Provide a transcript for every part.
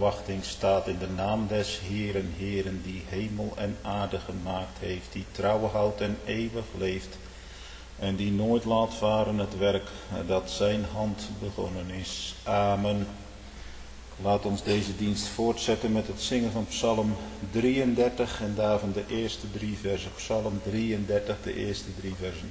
verwachting staat in de naam des Heeren, Heeren, die hemel en aarde gemaakt heeft, die trouw houdt en eeuwig leeft, en die nooit laat varen het werk dat zijn hand begonnen is. Amen. Laat ons deze dienst voortzetten met het zingen van Psalm 33 en daarvan de eerste 3 versen. Psalm 33, de eerste 3 versen.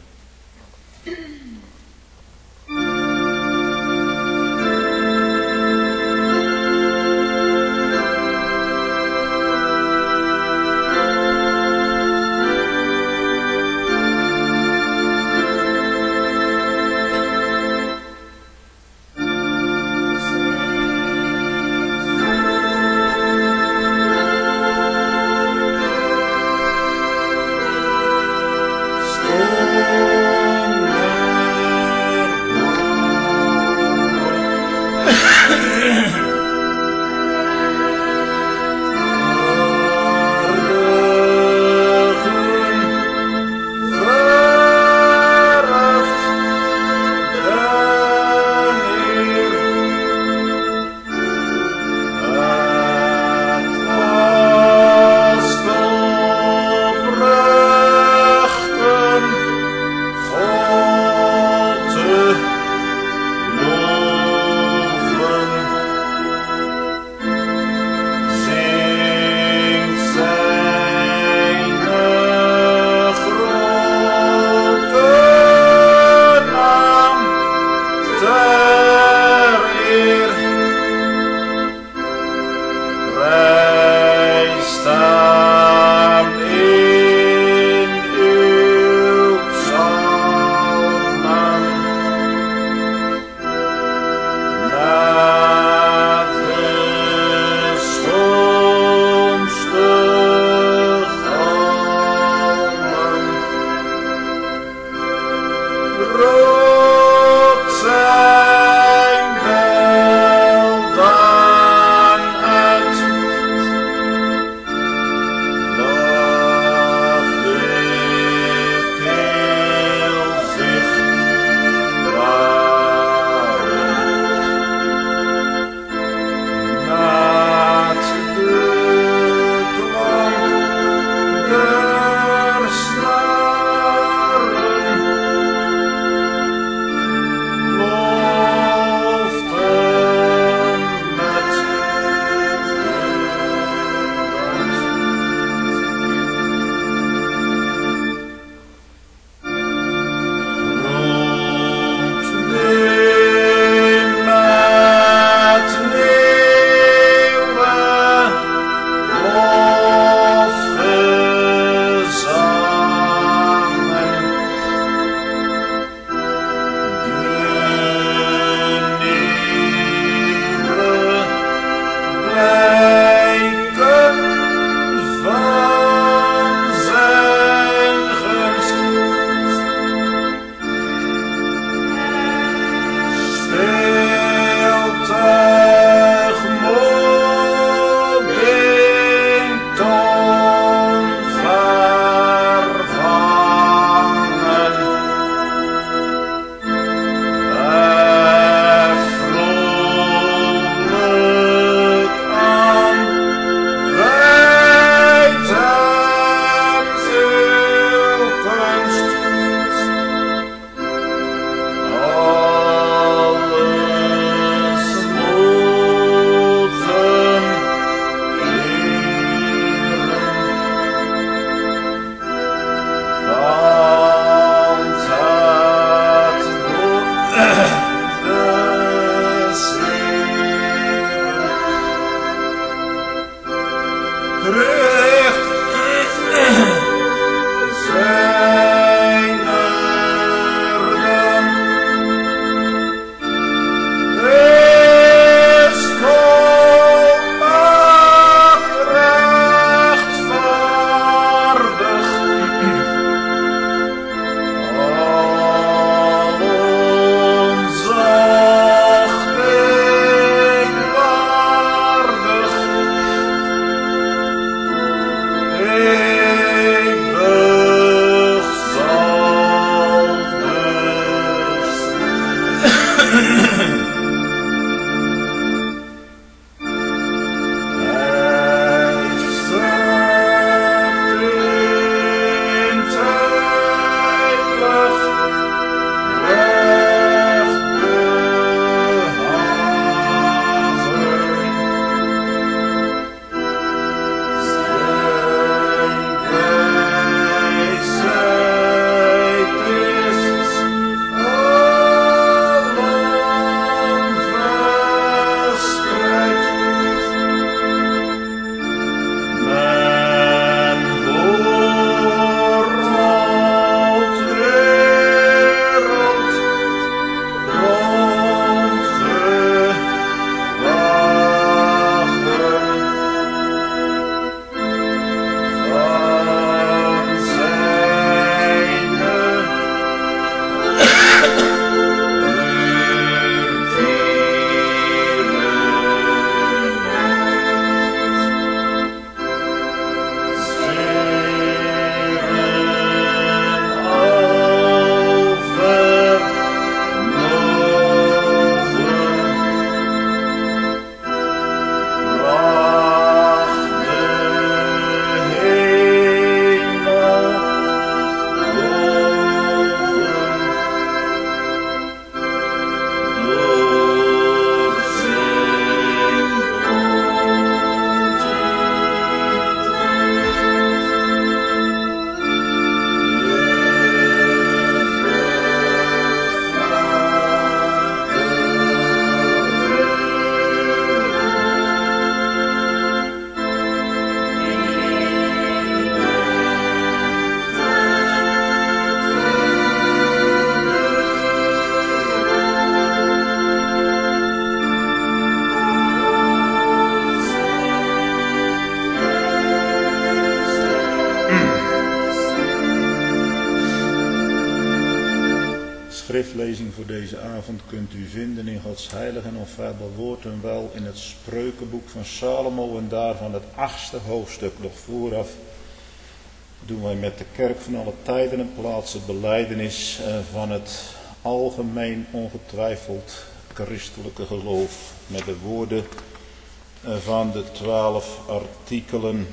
schriftlezing voor deze avond kunt u vinden in Gods heilig en onfeilbaar woord en wel in het Spreukenboek van Salomo en daarvan het 8e hoofdstuk. Nog vooraf doen wij met de kerk van alle tijden en plaatsen belijdenis van het algemeen ongetwijfeld christelijke geloof met de woorden van de 12 artikelen.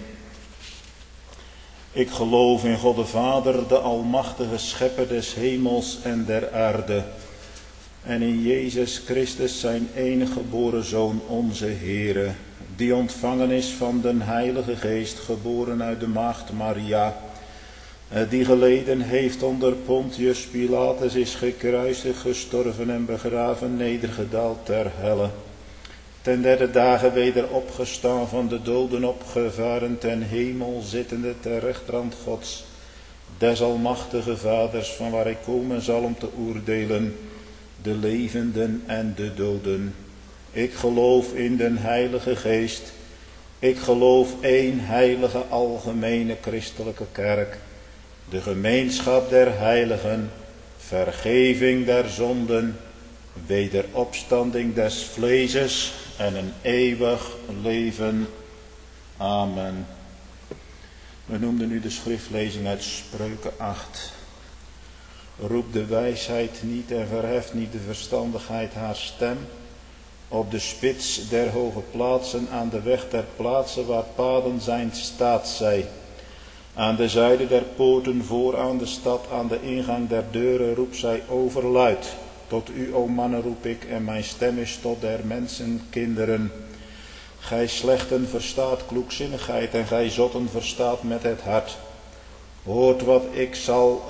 Ik geloof in God de Vader, de almachtige schepper des hemels en der aarde. En in Jezus Christus zijn enige geboren Zoon, onze Heere, die ontvangen is van den Heilige Geest, geboren uit de maagd Maria, die geleden heeft onder Pontius Pilatus, is gekruisigd, gestorven en begraven, nedergedaald ter helle. Ten derde dagen weder opgestaan van de doden, opgevaren ten hemel, zittende ter rechterhand Gods, des almachtige Vaders, van waar hij komen zal om te oordelen de levenden en de doden. Ik geloof in den Heilige Geest. Ik geloof één heilige algemene christelijke kerk, de gemeenschap der heiligen, vergeving der zonden, wederopstanding des vleeses en een eeuwig leven. Amen. We noemden nu de schriftlezing uit Spreuken 8. Roep de wijsheid niet en verheft niet de verstandigheid haar stem. Op de spits der hoge plaatsen, aan de weg der plaatsen waar paden zijn, staat zij. Aan de zijde der poorten, voor aan de stad, aan de ingang der deuren roept zij overluid. Tot u, o mannen, roep ik, en mijn stem is tot der mensen kinderen. Gij slechten verstaat kloekzinnigheid en gij zotten verstaat met het hart. Hoort wat ik zal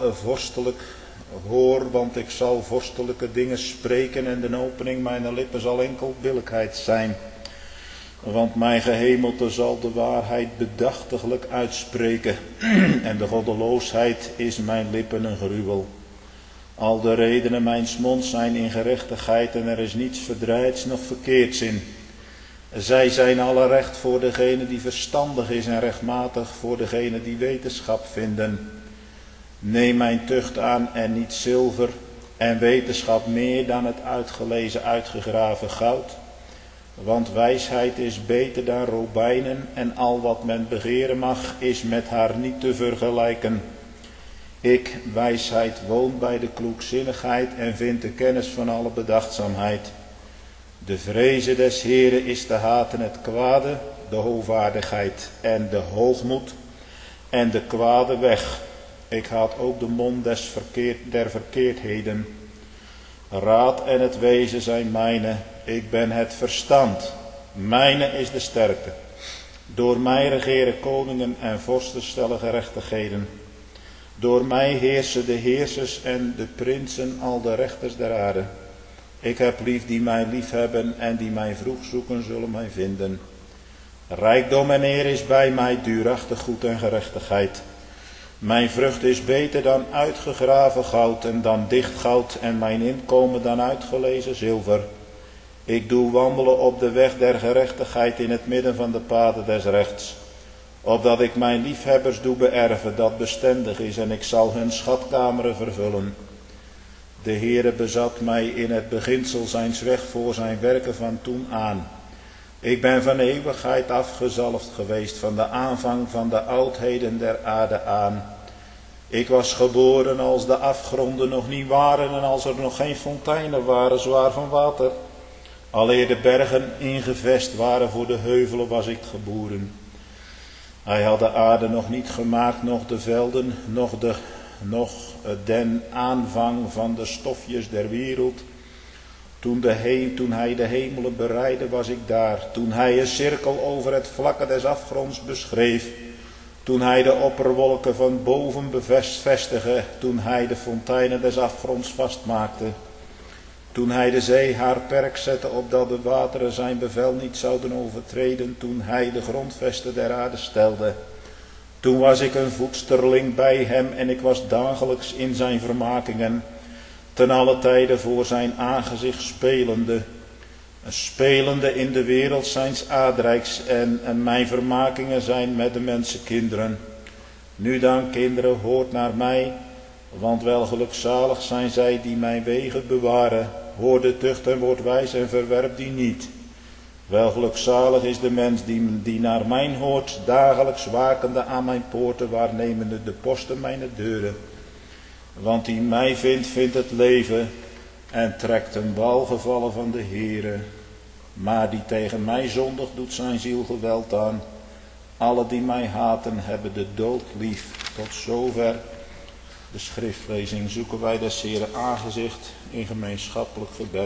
want ik zal vorstelijke dingen spreken en de opening mijner lippen zal enkel billijkheid zijn. Want mijn gehemelte zal de waarheid bedachtiglijk uitspreken en de goddeloosheid is mijn lippen een gruwel. Al de redenen mijns monds zijn in gerechtigheid en er is niets verdrijds noch verkeerds in. Zij zijn alle recht voor degene die verstandig is en rechtmatig voor degene die wetenschap vinden. Neem mijn tucht aan en niet zilver en wetenschap meer dan het uitgelezen uitgegraven goud. Want wijsheid is beter dan robijnen en al wat men begeren mag is met haar niet te vergelijken. Ik, wijsheid, woon bij de kloekzinnigheid en vind de kennis van alle bedachtzaamheid. De vreze des Heeren is te haten het kwade, de hoogvaardigheid en de hoogmoed en de kwade weg. Ik haat ook de mond der verkeerdheden. Raad en het wezen zijn mijne, ik ben het verstand. Mijne is de sterkte. Door mij regeren koningen en vorsten stellen gerechtigheden. Door mij heersen de heersers en de prinsen, al de rechters der aarde. Ik heb lief die mij lief hebben en die mij vroeg zoeken zullen mij vinden. Rijkdom en eer is bij mij, duurachtig goed en gerechtigheid. Mijn vrucht is beter dan uitgegraven goud en dan dicht goud en mijn inkomen dan uitgelezen zilver. Ik doe wandelen op de weg der gerechtigheid in het midden van de paden des rechts. Opdat ik mijn liefhebbers doe beërven dat bestendig is en ik zal hun schatkameren vervullen. De Heere bezat mij in het beginsel zijns weg voor zijn werken van toen aan. Ik ben van eeuwigheid afgezalfd geweest, van de aanvang van de oudheden der aarde aan. Ik was geboren als de afgronden nog niet waren en als er nog geen fonteinen waren zwaar van water. Aleer de bergen ingevest waren voor de heuvelen was ik geboren. Hij had de aarde nog niet gemaakt, noch de velden, noch den aanvang van de stofjes der wereld. Toen hij de hemelen bereidde, was ik daar. Toen hij een cirkel over het vlakke des afgronds beschreef. Toen hij de opperwolken van boven bevestigde. Toen hij de fonteinen des afgronds vastmaakte. Toen hij de zee haar perk zette, opdat de wateren zijn bevel niet zouden overtreden. Toen hij de grondvesten der aarde stelde. Toen was ik een voedsterling bij hem en ik was dagelijks in zijn vermakingen. Ten alle tijde voor zijn aangezicht spelende in de wereld zijns aardrijks en mijn vermakingen zijn met de mensenkinderen. Nu dan, kinderen, hoort naar mij Want wel gelukzalig zijn zij die mijn wegen bewaren. Hoor de tucht en word wijs en verwerp die niet. Wel gelukzalig is de mens die naar mijn hoort, dagelijks wakende aan mijn poorten, waarnemende de posten mijn deuren. Want die mij vindt het leven en trekt een welgevallen van de Heere. Maar die tegen mij zondigt, doet zijn ziel geweld aan. Alle die mij haten, hebben de dood lief. Tot zover de schriftlezing. Zoeken wij des Heeren aangezicht in gemeenschappelijk gebed.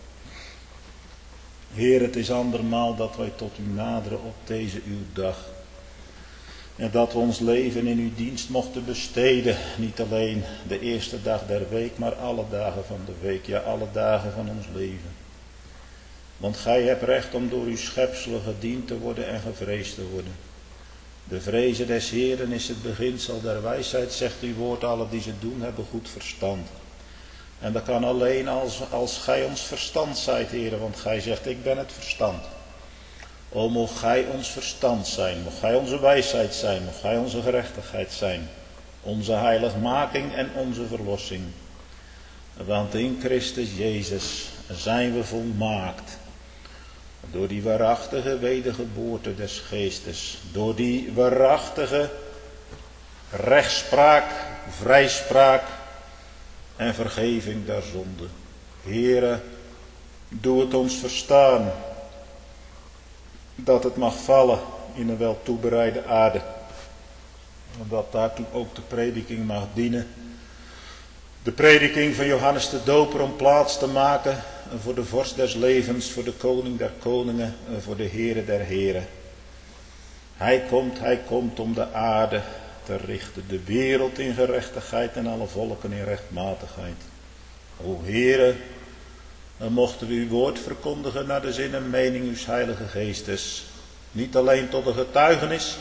Heer, het is andermaal dat wij tot u naderen op deze uw dag. En dat we ons leven in uw dienst mochten besteden. Niet alleen de eerste dag der week, maar alle dagen van de week. Ja, alle dagen van ons leven. Want gij hebt recht om door uw schepselen gediend te worden en gevreesd te worden. De vrezen des Heeren is het beginsel der wijsheid, zegt uw woord. Alle die ze doen hebben goed verstand. En dat kan alleen als gij ons verstand zijt, Heere, want gij zegt, ik ben het verstand. O, mocht gij ons verstand zijn, mocht gij onze wijsheid zijn, mocht gij onze gerechtigheid zijn, onze heiligmaking en onze verlossing. Want in Christus Jezus zijn we volmaakt. Door die waarachtige wedergeboorte des geestes, door die waarachtige rechtspraak, vrijspraak en vergeving der zonde. Heere, doe het ons verstaan, dat het mag vallen in een wel toebereide aarde. En dat daartoe ook de prediking mag dienen. De prediking van Johannes de Doper om plaats te maken voor de vorst des levens, voor de koning der koningen, voor de Heere der heren. Hij komt om de aarde te richten, de wereld in gerechtigheid en alle volken in rechtmatigheid. O Heere, dan mochten we uw woord verkondigen naar de zin en mening uws heilige geestes. Niet alleen tot een getuigenis,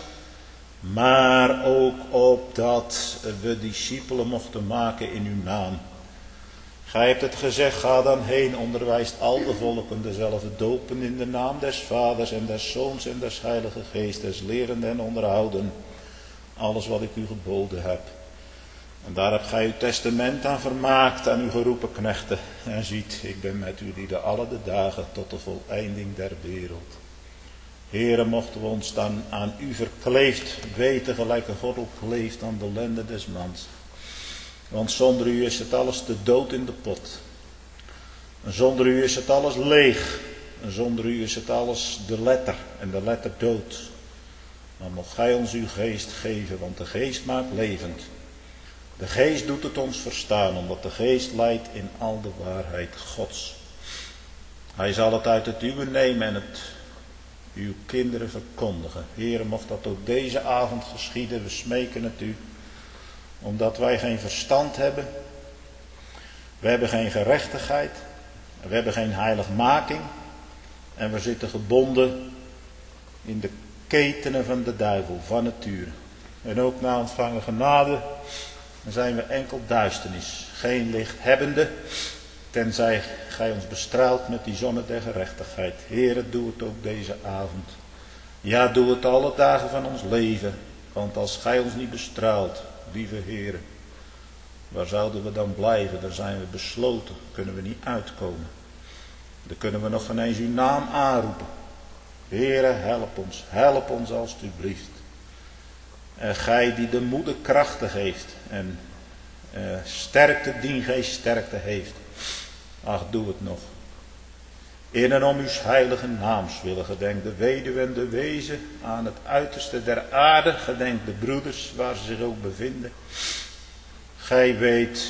maar ook opdat we discipelen mochten maken in uw naam. Gij hebt het gezegd, ga dan heen, onderwijst al de volken dezelfde dopen in de naam des Vaders en des Zoons en des Heilige Geestes, lerende en onderhouden alles wat ik u geboden heb. En daar hebt gij uw testament aan vermaakt aan uw geroepen knechten. En ziet, ik ben met u lieden alle de dagen tot de voleinding der wereld. Heere, mochten we ons dan aan u verkleefd weten, gelijk een gordel kleeft aan de lenden des mans. Want zonder u is het alles te dood in de pot. En zonder u is het alles leeg. En zonder u is het alles de letter en de letter dood. Maar mocht gij ons uw geest geven, want de geest maakt levend. De geest doet het ons verstaan, omdat de geest leidt in al de waarheid Gods. Hij zal het uit het uwe nemen en het uw kinderen verkondigen. Heere, mocht dat ook deze avond geschieden, we smeken het u. Omdat wij geen verstand hebben. We hebben geen gerechtigheid. We hebben geen heiligmaking. En we zitten gebonden in de ketenen van de duivel, van nature. En ook na ontvangen genade, dan zijn we enkel duisternis. Geen licht hebbende, tenzij gij ons bestraalt met die zonne der gerechtigheid. Heere, doe het ook deze avond. Ja, doe het alle dagen van ons leven. Want als gij ons niet bestraalt, lieve Heere, waar zouden we dan blijven? Daar zijn we besloten, kunnen we niet uitkomen. Dan kunnen we nog geen eens uw naam aanroepen. Heere, help ons alstublieft. En gij die de moeder krachten geeft en sterkte, dien gij sterkte heeft. Ach, doe het nog. In en om uw heilige naams willen gedenk de weduwe en de wezen aan het uiterste der aarde. Gedenk de broeders waar ze zich ook bevinden. Gij weet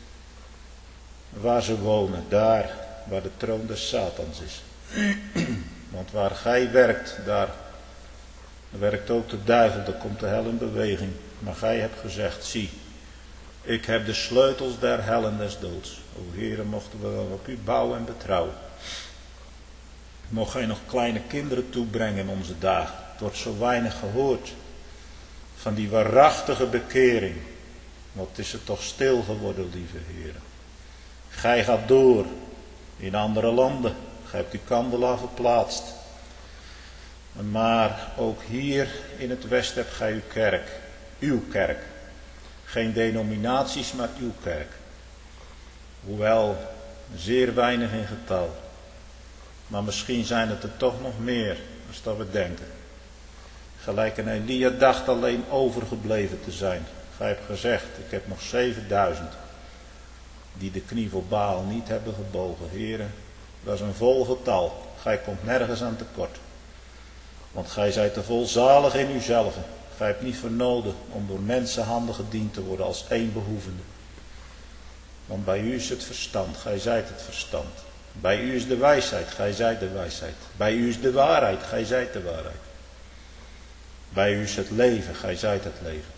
waar ze wonen, daar waar de troon des Satans is. Want waar gij werkt, daar werkt ook de duivel, daar komt de hel in beweging. Maar gij hebt gezegd, zie, ik heb de sleutels der hel en des doods. O Heere, mochten we dan op u bouwen en betrouwen. Mocht gij nog kleine kinderen toebrengen in onze dagen. Het wordt zo weinig gehoord van die waarachtige bekering. Wat is het toch stil geworden, lieve Heere. Gij gaat door in andere landen. Gij hebt uw kandelaar verplaatst. Maar ook hier in het Westen hebt gij uw kerk. Uw kerk. Geen denominaties, maar uw kerk. Hoewel zeer weinig in getal. Maar misschien zijn het er toch nog meer, als dat we denken. Gelijk een Elia dacht alleen overgebleven te zijn. Gij hebt gezegd, ik heb nog 7000 die de knie voor Baal niet hebben gebogen. Heren, dat is een vol getal. Gij komt nergens aan tekort. Want gij zijt te volzalig in uzelf. Gij hebt niet vernoden om door mensenhanden gediend te worden als één behoevende. Want bij u is het verstand, gij zijt het verstand. Bij u is de wijsheid, gij zijt de wijsheid. Bij u is de waarheid, gij zijt de waarheid. Bij u is het leven, gij zijt het leven.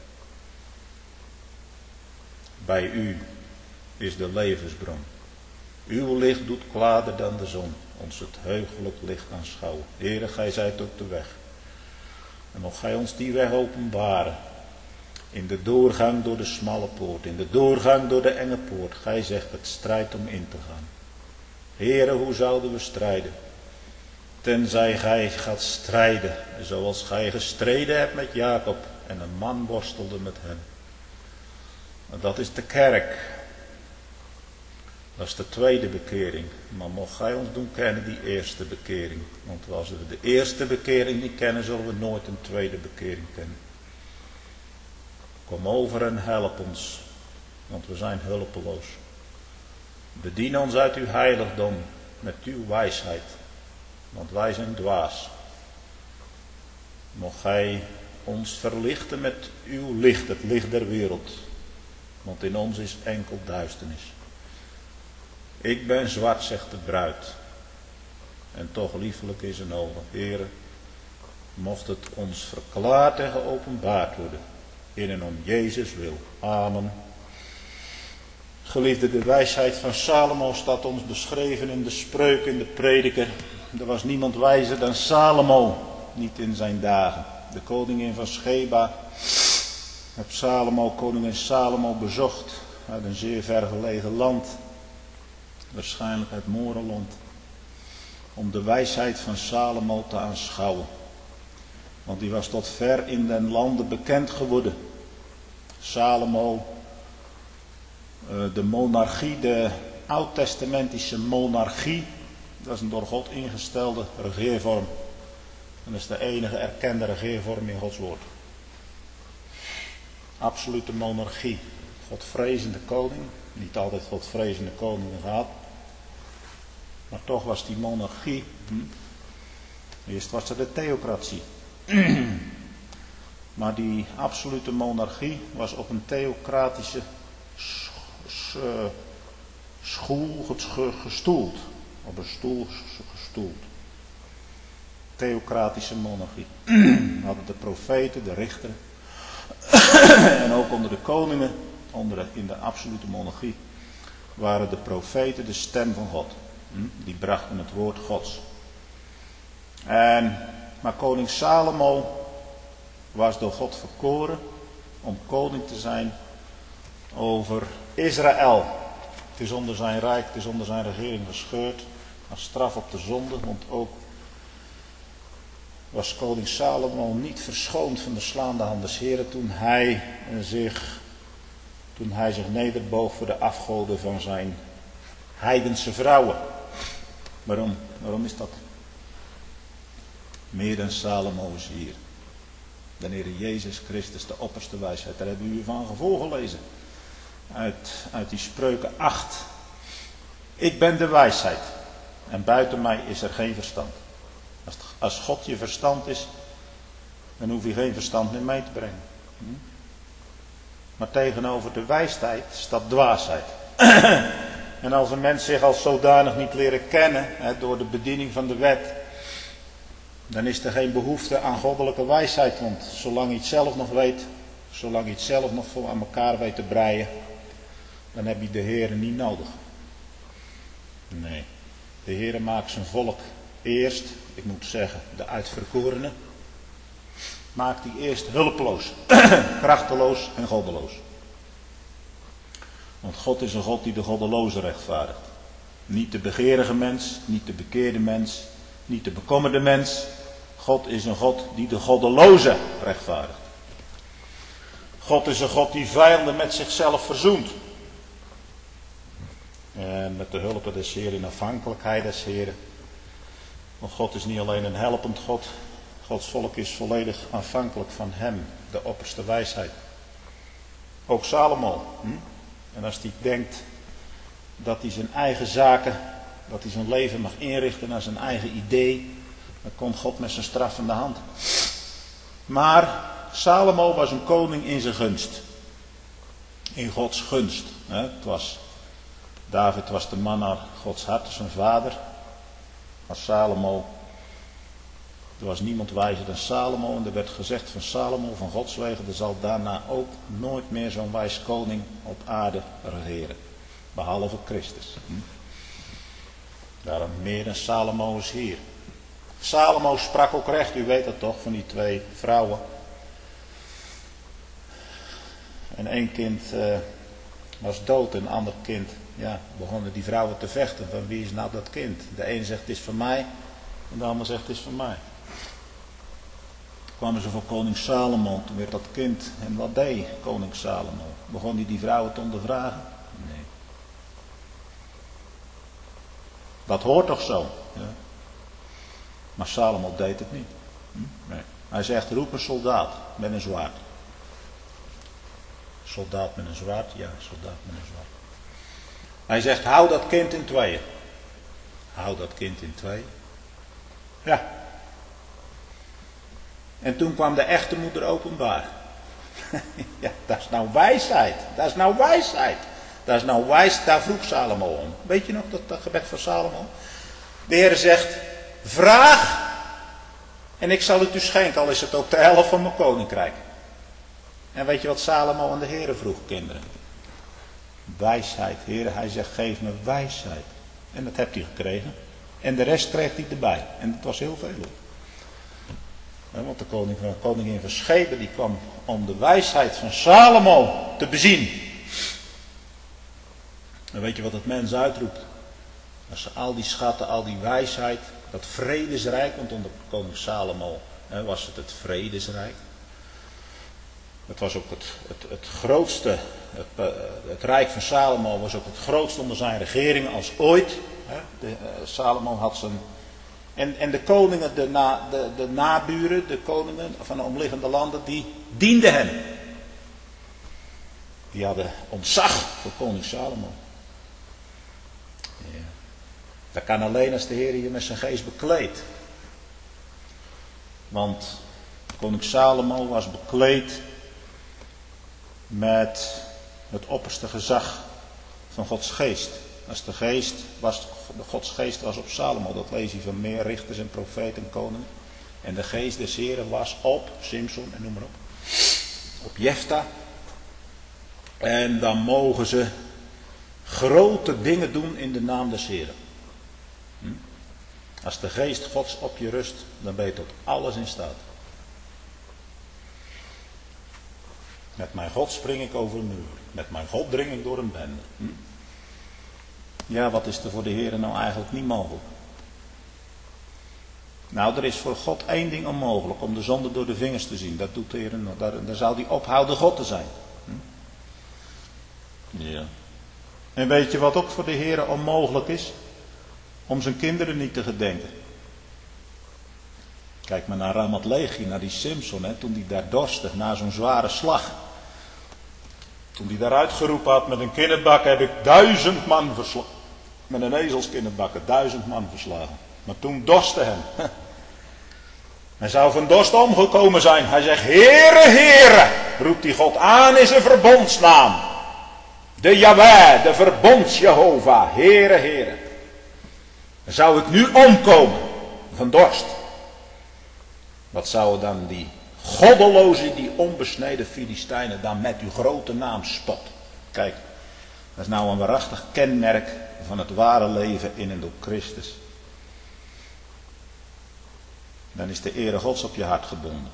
Bij u is de levensbron. Uw licht doet kwader dan de zon, ons het heugelijk licht aanschouwen. Heere, gij zijt ook de weg. En mocht gij ons die weg openbaren. In de doorgang door de smalle poort, in de doorgang door de enge poort. Gij zegt het strijd om in te gaan. Heere, hoe zouden we strijden? Tenzij gij gaat strijden, zoals gij gestreden hebt met Jacob en een man worstelde met hem. En dat is de kerk. Dat is de tweede bekering. Maar mocht gij ons doen kennen die eerste bekering. Want als we de eerste bekering niet kennen, zullen we nooit een tweede bekering kennen. Kom over en help ons, want we zijn hulpeloos. Bedien ons uit uw heiligdom met uw wijsheid, want wij zijn dwaas. Mocht gij ons verlichten met uw licht, het licht der wereld, want in ons is enkel duisternis. Ik ben zwart, zegt de bruid, en toch liefelijk is een ogen. Heere, mocht het ons verklaard en geopenbaard worden, in en om Jezus wil. Amen. Geliefde, de wijsheid van Salomo staat ons beschreven in de Spreuk, in de Prediker. Er was niemand wijzer dan Salomo, niet in zijn dagen. De koningin van Sheba heeft koningin Salomo bezocht uit een zeer vergelegen land. Waarschijnlijk uit Morenland. Om de wijsheid van Salomo te aanschouwen. Want die was tot ver in den landen bekend geworden. Salomo, de monarchie, de oud-testamentische monarchie. Dat is een door God ingestelde regeervorm. En dat is de enige erkende regeervorm in Gods woord. Absolute monarchie. Godvrezende koning. Niet altijd godvrezende koningen gehad. Maar toch was die monarchie. Eerst was er de theocratie. Maar die absolute monarchie was op een theocratische school gestoeld. Op een stoel gestoeld. Theocratische monarchie. We hadden de profeten, de richteren. En ook onder de koningen, in de absolute monarchie, waren de profeten de stem van God. Die brachten het woord Gods. Maar koning Salomo was door God verkoren om koning te zijn over Israël. Het is onder zijn rijk, het is onder zijn regering gescheurd als straf op de zonde, want ook was koning Salomo niet verschoond van de slaande hand des Heren toen hij zich nederboog voor de afgoden van zijn heidense vrouwen. Waarom is dat? Meer dan Salomo is hier. De Heer Jezus Christus, de opperste wijsheid. Daar hebben we u van voorgelezen. Uit die Spreuken 8. Ik ben de wijsheid. En buiten mij is er geen verstand. Als God je verstand is, dan hoef je geen verstand meer mee te brengen. Maar tegenover de wijsheid staat dwaasheid. En als een mens zich als zodanig niet leren kennen, door de bediening van de wet, dan is er geen behoefte aan goddelijke wijsheid. Want zolang je het zelf nog weet, zolang je het zelf nog voor aan elkaar weet te breien, dan heb je de Heere niet nodig. Nee, de Heere maakt zijn volk eerst, ik moet zeggen de uitverkorenen, maakt die eerst hulpeloos, krachteloos en goddeloos. Want God is een God die de goddeloze rechtvaardigt. Niet de begeerige mens, niet de bekeerde mens, niet de bekommerde mens. God is een God die de goddeloze rechtvaardigt. God is een God die vijanden met zichzelf verzoent. En met de hulp des Heeren, in afhankelijkheid des Heeren. Want God is niet alleen een helpend God. Gods volk is volledig afhankelijk van hem, de opperste wijsheid. Ook Salomo. En als hij denkt dat hij zijn eigen zaken, dat hij zijn leven mag inrichten naar zijn eigen idee, dan komt God met zijn straffende hand. Maar Salomo was een koning in zijn gunst. In Gods gunst. David was de man naar Gods hart, zijn vader. Maar Salomo, er was niemand wijzer dan Salomo. En er werd gezegd van Salomo, van Gods wegen, er zal daarna ook nooit meer zo'n wijs koning op aarde regeren. Behalve Christus. Daarom meer dan Salomo is hier. Salomo sprak ook recht, u weet dat toch, van die 2 vrouwen. En 1 kind was dood en een ander kind, begonnen die vrouwen te vechten. Van wie is nou dat kind? De een zegt het is van mij en de ander zegt het is van mij. Toen kwamen ze voor koning Salomo, toen werd dat kind. En wat deed koning Salomo? Begon hij die vrouwen te ondervragen? Nee. Dat hoort toch zo? Ja. Maar Salomo deed het niet. Nee. Hij zegt, roep een soldaat met een zwaard. Soldaat met een zwaard? Ja, soldaat met een zwaard. Hij zegt, hou dat kind in 2. Hou dat kind in 2. Ja. En toen kwam de echte moeder openbaar. Ja, dat is nou wijsheid. Dat is nou wijsheid. Dat is nou wijs, daar vroeg Salomo om. Weet je nog dat gebed van Salomo? De Heer zegt, vraag en ik zal het u schenken, al is het ook de helft van mijn koninkrijk. En weet je wat Salomo aan de Heer vroeg, kinderen? Wijsheid, Heer. Hij zegt, geef me wijsheid. En dat hebt hij gekregen. En de rest kreeg hij erbij. En het was heel veel. Want de koningin van Schebe, die kwam om de wijsheid van Salomo te bezien. En weet je wat het mens uitroept? Als ze al die schatten, al die wijsheid, dat vredesrijk, want onder koning Salomo was het vredesrijk. Het was ook het grootste, het rijk van Salomo was ook het grootste onder zijn regering als ooit. Salomo had zijn... En de koningen, de naburen, de koningen van de omliggende landen, die dienden hem. Die hadden ontzag voor koning Salomo. Ja. Dat kan alleen als de Heer je met zijn geest bekleedt. Want koning Salomo was bekleed met het opperste gezag van Gods geest. Als de Gods geest was op Salomo, dat lees je van meer richters en profeten en koningen. En de geest des Heren was op Simson en noem maar op Jefta. En dan mogen ze grote dingen doen in de naam des Heren. Als de geest Gods op je rust, dan ben je tot alles in staat. Met mijn God spring ik over een muur. Met mijn God dring ik door een bende. Ja, wat is er voor de Heer nou eigenlijk niet mogelijk? Nou, er is voor God 1 ding onmogelijk. Om de zonde door de vingers te zien. Dat doet de Heer. Daar zal hij ophouden God te zijn. Ja. En weet je wat ook voor de Heer onmogelijk is? Om zijn kinderen niet te gedenken. Kijk maar naar Ramat Lehi, naar die Simson, toen die daar dorstte, na zo'n zware slag. Toen die daar uitgeroepen had, met een kinderbak heb ik 1000 man verslagen. Met een ezelskinderbakken, 1000 man verslagen. Maar toen dorstte hem. Hij zou van dorst omgekomen zijn. Hij zegt, Heere, Heere, roept die God aan in zijn verbondsnaam. De Yahweh, de verbonds Jehovah, Heere, Heere. Dan zou ik nu omkomen van dorst. Wat zouden dan die goddeloze, die onbesneden Filistijnen dan met uw grote naam spot? Kijk, dat is nou een waarachtig kenmerk van het ware leven in en door Christus. Dan is de ere Gods op je hart gebonden.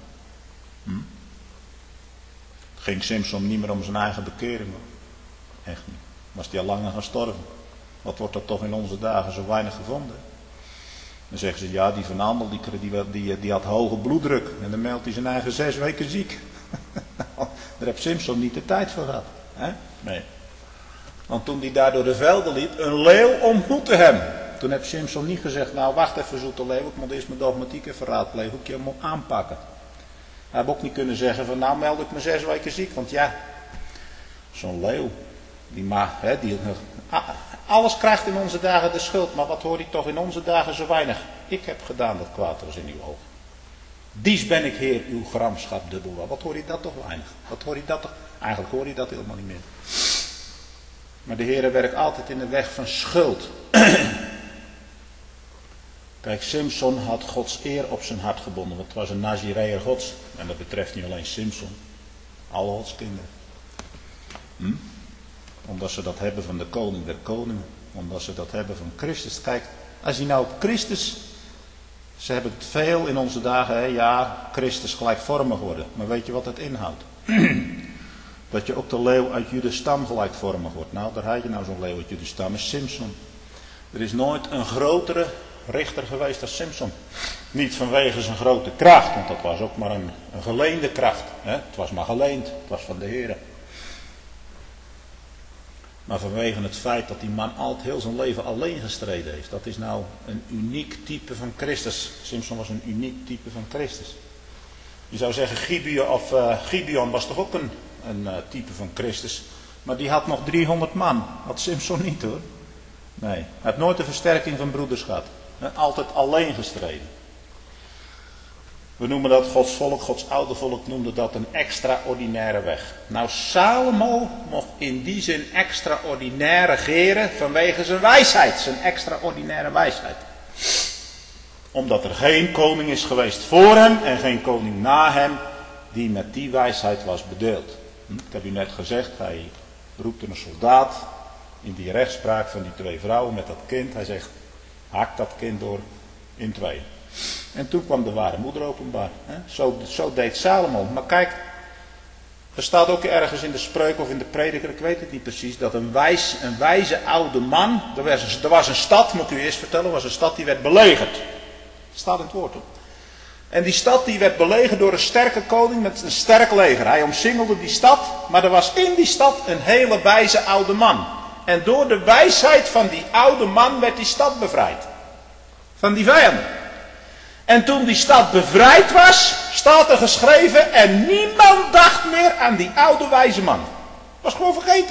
Ging Simson niet meer om zijn eigen bekering. Echt niet. Was hij al langer gestorven. Wat wordt er toch in onze dagen zo weinig gevonden? Dan zeggen ze, ja, die Van Andel, die had hoge bloeddruk. En dan meldt hij zijn eigen 6 weken ziek. Daar heeft Simson niet de tijd voor gehad. Hè? Nee. Want toen hij daar door de velden liep, een leeuw ontmoette hem. Toen heeft Simson niet gezegd, nou wacht even zoete leeuw, ik moet eerst mijn dogmatiek even raadplegen, hoe ik je moet aanpakken. Hij heeft ook niet kunnen zeggen van nou meld ik me 6 weken ziek, want ja, zo'n leeuw, alles krijgt in onze dagen de schuld, maar wat hoor ik toch in onze dagen zo weinig? Ik heb gedaan dat kwaad was in uw ogen. Dies ben ik Heer, uw gramschap dubbel. Wat hoor je dat toch weinig? Wat hoor je dat toch? Eigenlijk hoor je dat helemaal niet meer. Maar de Heer werkt altijd in de weg van schuld. Kijk, Simson had Gods eer op zijn hart gebonden. Want het was een Nazireër Gods. En dat betreft niet alleen Simson. Alle Gods kinderen. Omdat ze dat hebben van de koning der koningen. Omdat ze dat hebben van Christus. Kijk, als je nou op Christus... Ze hebben het veel in onze dagen. Hè? Ja, Christus gelijkvormig worden. Maar weet je wat het inhoudt? Dat je ook de leeuw uit Judas stam gelijkvormig wordt. Nou, daar had je nou zo'n leeuw uit Judas stam. Is Simson. Er is nooit een grotere richter geweest als Simson. Niet vanwege zijn grote kracht. Want dat was ook maar een geleende kracht. Hè? Het was maar geleend. Het was van de Heer. Maar vanwege het feit dat die man altijd heel zijn leven alleen gestreden heeft. Dat is nou een uniek type van Christus. Simson was een uniek type van Christus. Je zou zeggen Gideon was toch ook een type van Christus. Maar die had nog 300 man. Had Simson niet hoor. Nee, hij had nooit de versterking van broeders gehad. Altijd alleen gestreden. We noemen dat Gods volk, Gods oude volk noemde dat een extraordinaire weg. Nou, Salomo mocht in die zin extraordinair regeren vanwege zijn wijsheid. Zijn extraordinaire wijsheid. Omdat er geen koning is geweest voor hem en geen koning na hem die met die wijsheid was bedeeld. Ik heb u net gezegd, hij roept een soldaat in die rechtspraak van die 2 vrouwen met dat kind. Hij zegt, hak dat kind door in 2. En toen kwam de ware moeder openbaar. Zo deed Salomo. Maar kijk, er staat ook ergens in de spreuk of in de prediker, ik weet het niet precies, dat een wijze oude man, er was een stad, moet ik u eerst vertellen, was een stad die werd belegerd. Dat staat in het woord hoor. En die stad die werd belegerd door een sterke koning met een sterk leger. Hij omsingelde die stad, maar er was in die stad een hele wijze oude man. En door de wijsheid van die oude man werd die stad bevrijd. Van die vijanden. En toen die stad bevrijd was, staat er geschreven, en niemand dacht meer aan die oude wijze man. Was gewoon vergeten.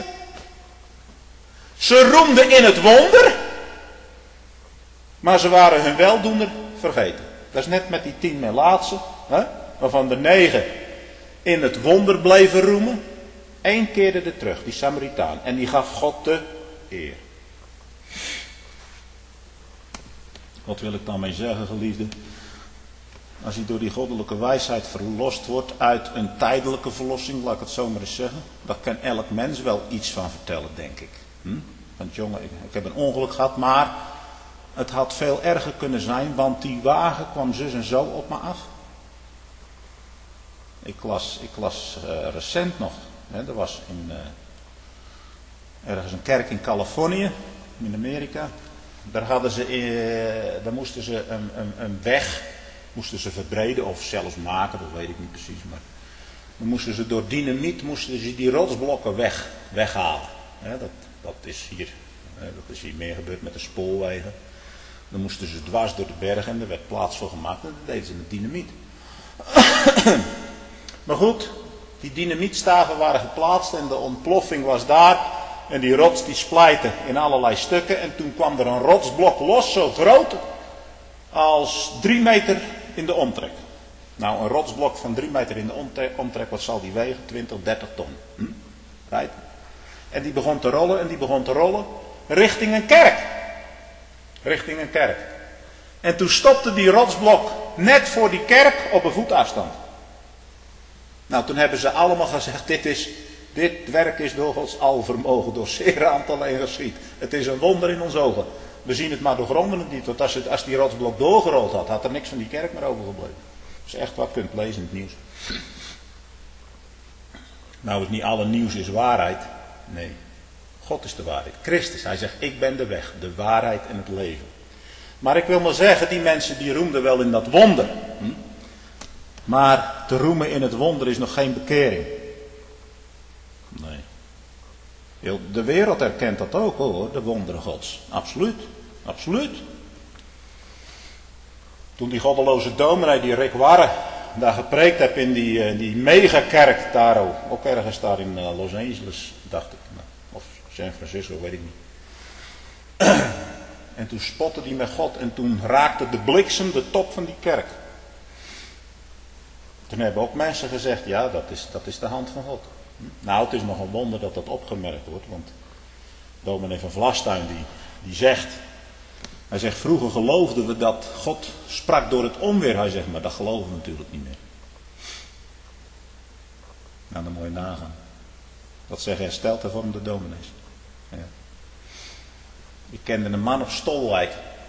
Ze roemden in het wonder, maar ze waren hun weldoener vergeten. Dat is net met die 10 melaatsen, waarvan de 9 in het wonder bleven roemen. 1 keerde er terug, die Samaritaan, en die gaf God de eer. Wat wil ik daarmee zeggen, geliefden? Als je door die goddelijke wijsheid verlost wordt uit een tijdelijke verlossing, laat ik het zo maar eens zeggen. Daar kan elk mens wel iets van vertellen, denk ik. Want jongen, ik heb een ongeluk gehad, maar het had veel erger kunnen zijn, want die wagen kwam zus en zo op me af. Ik las recent nog, er was ergens een kerk in Californië, in Amerika. Daar moesten ze een weg verbreden of zelfs maken, dat weet ik niet precies. Maar dan moesten ze door dynamiet die rotsblokken weghalen. Dat is hier meer gebeurd met de spoorwegen. Dan moesten ze dwars door de bergen en er werd plaats voor gemaakt en dat deden ze met dynamiet. Maar goed, die dynamietstaven waren geplaatst en de ontploffing was daar. En die rots die splijtte in allerlei stukken. En toen kwam er een rotsblok los, zo groot als 3 meter in de omtrek. Nou, een rotsblok van 3 meter in de omtrek, wat zal die wegen? 20, 30 ton. Right? En die begon te rollen en die begon te rollen richting een kerk. Richting een kerk. En toen stopte die rotsblok net voor die kerk op een voetafstand. Nou, toen hebben ze allemaal gezegd, dit werk is door Gods alvermogen, door zeer aantal en geschied. Het is een wonder in ons ogen. We zien het maar doorgronden het niet, want als die rotsblok doorgerold had er niks van die kerk meer overgebleven. Dat is echt wat kunt lezen in het nieuws. Nou, is niet alle nieuws is waarheid. Nee, God is de waarheid. Christus, hij zegt, ik ben de weg, de waarheid en het leven. Maar ik wil maar zeggen, die mensen die roemden wel in dat wonder. Maar te roemen in het wonder is nog geen bekering. De wereld erkent dat ook hoor, de wonderen Gods. Absoluut, absoluut. Toen die goddeloze dominee, die Rick Warren, daar gepreekt heb in die megakerk daar ook ergens daar in Los Angeles, dacht ik. Of San Francisco, weet ik niet. En toen spotte hij met God en toen raakte de bliksem de top van die kerk. Toen hebben ook mensen gezegd, ja, dat is de hand van God. Nou, het is nog een wonder dat dat opgemerkt wordt, want dominee van Vlastuin die zegt, hij zegt, vroeger geloofden we dat God sprak door het onweer. Hij zegt, maar dat geloven we natuurlijk niet meer. Nou, dan moet je nagaan. Dat zeggen hersteld hervormde dominees. Ja. Ik kende een man op Stolwijk.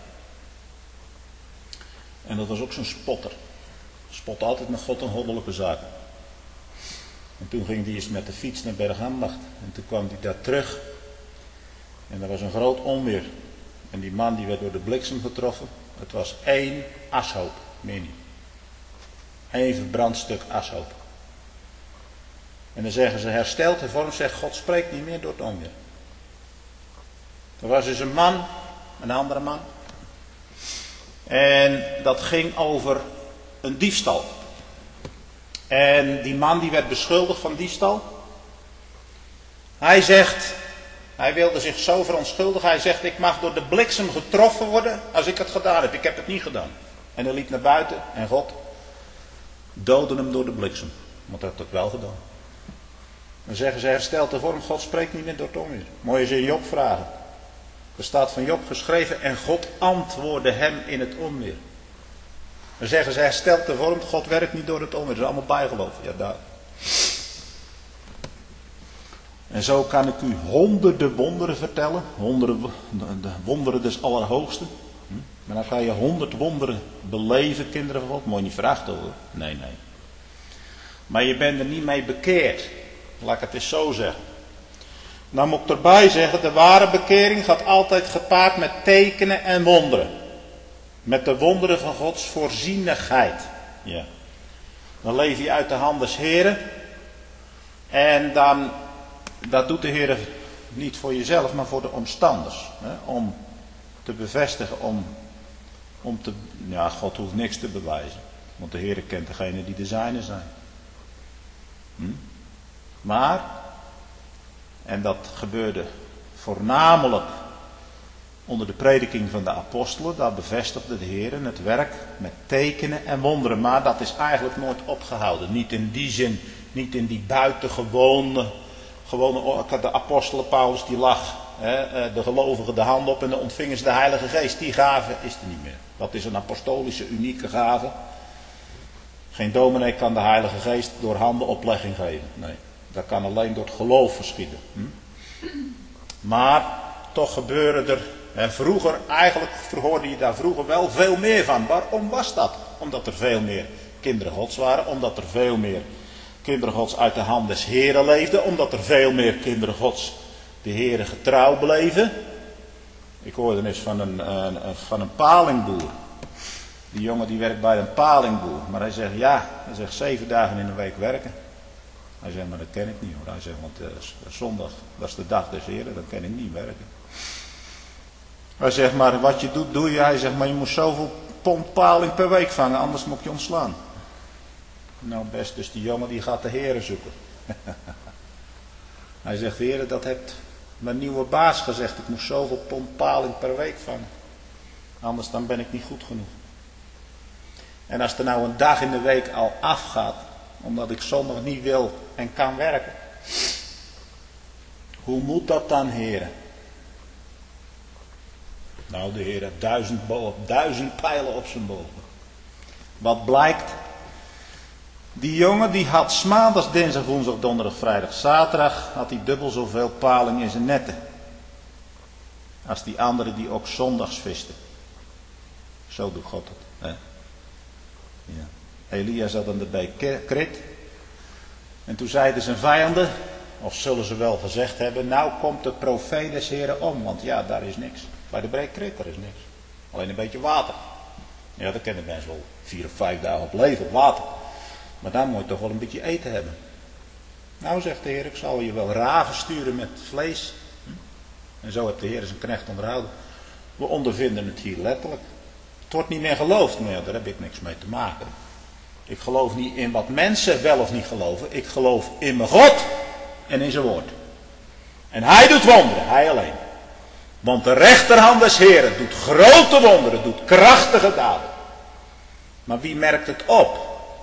En dat was ook zo'n spotter. Spot altijd met God en goddelijke zaken. En toen ging hij eens met de fiets naar Bergambacht. En toen kwam hij daar terug. En er was een groot onweer. En die man die werd door de bliksem getroffen. Het was 1 ashoop, meer niet. 1 verbrand stuk ashoop. En dan zeggen ze, hersteld hervormd, zegt God spreekt niet meer door het onweer. Er was dus een man, een andere man. En dat ging over een diefstal. En die man die werd beschuldigd van diefstal. Hij zegt, hij wilde zich zo verontschuldigen. Hij zegt, ik mag door de bliksem getroffen worden als ik het gedaan heb. Ik heb het niet gedaan. En hij liep naar buiten en God doodde hem door de bliksem. Want hij had het wel gedaan. Dan zeggen ze, herstelt de vorm, God spreekt niet meer door het onweer. Moet je ze in Job vragen. Er staat van Job geschreven, en God antwoordde hem in het onweer. Dan zeggen ze, herstelt de vorm, God werkt niet door het onweer. Dat is allemaal bijgeloof. Ja, daar. En zo kan ik u honderden wonderen vertellen. De wonderen des Allerhoogste. Maar dan ga je 100 wonderen beleven, kinderen van God. Moet je niet verachten hoor. Nee. Maar je bent er niet mee bekeerd. Laat ik het eens zo zeggen. Nou moet ik erbij zeggen, de ware bekering gaat altijd gepaard met tekenen en wonderen. Met de wonderen van Gods voorzienigheid. Ja. Dan leef je uit de hand des Heren. En dan, dat doet de Heer niet voor jezelf, maar voor de omstanders. Hè? Om te bevestigen, om te, ja, God hoeft niks te bewijzen. Want de Heer kent degene die de zijne zijn. Maar, en dat gebeurde voornamelijk onder de prediking van de apostelen, daar bevestigde de Heer het werk met tekenen en wonderen. Maar dat is eigenlijk nooit opgehouden. Niet in die zin, niet in die buitengewone, de apostelen Paulus die lag, de gelovigen de hand op en dan ontvingen ze de Heilige Geest. Die gave is er niet meer. Dat is een apostolische, unieke gave. Geen dominee kan de Heilige Geest door handenoplegging geven. Nee, dat kan alleen door het geloof geschieden. Maar toch gebeuren er, en vroeger, eigenlijk hoorde je daar vroeger wel veel meer van. Waarom was dat? Omdat er veel meer kinderen Gods waren, omdat er veel meer kinderen Gods uit de hand des Heren leefden, omdat er veel meer kinderen Gods de Heren getrouw bleven. Ik hoorde eens van een palingboer. Die jongen die werkt bij een palingboer. Maar hij zegt 7 dagen in de week werken. Hij zegt, maar dat ken ik niet hoor. Hij zegt, want zondag, dat is de dag des Heren, dan kan ik niet werken. Hij zegt, maar wat je doet, doe je. Hij zegt, maar je moet zoveel pond paling per week vangen, anders moet je ontslaan. Nou best, dus die jongen die gaat de Heren zoeken. Hij zegt, Heren, dat heeft mijn nieuwe baas gezegd. Ik moet zoveel pond paling per week vangen. Anders dan ben ik niet goed genoeg. En als er nou een dag in de week al afgaat, omdat ik zondag niet wil en kan werken. Hoe moet dat dan, heren? Nou, de Heer heeft 1000 pijlen op zijn bogen. Wat blijkt? Die jongen die had 's maandags, dinsdag, woensdag, donderdag, vrijdag, zaterdag, had hij dubbel zoveel paling in zijn netten. Als die anderen die ook zondags visten. Zo doet God het. Hè? Ja. Elia zat aan de beek Krit. En toen zeiden zijn vijanden, of zullen ze wel gezegd hebben, nou komt de profeet des Heren om, want ja, daar is niks. Bij de beek Krit, daar is niks. Alleen een beetje water. Ja, daar kunnen mensen wel 4 of 5 dagen op leven, op water. Maar daar moet je toch wel een beetje eten hebben. Nou, zegt de Heer, ik zal je wel raven sturen met vlees. En zo heeft de Heer zijn knecht onderhouden. We ondervinden het hier letterlijk. Het wordt niet meer geloofd, maar ja, daar heb ik niks mee te maken. Ik geloof niet in wat mensen wel of niet geloven. Ik geloof in mijn God en in zijn woord. En hij doet wonderen, hij alleen. Want de rechterhand des Heeren doet grote wonderen, doet krachtige daden. Maar wie merkt het op?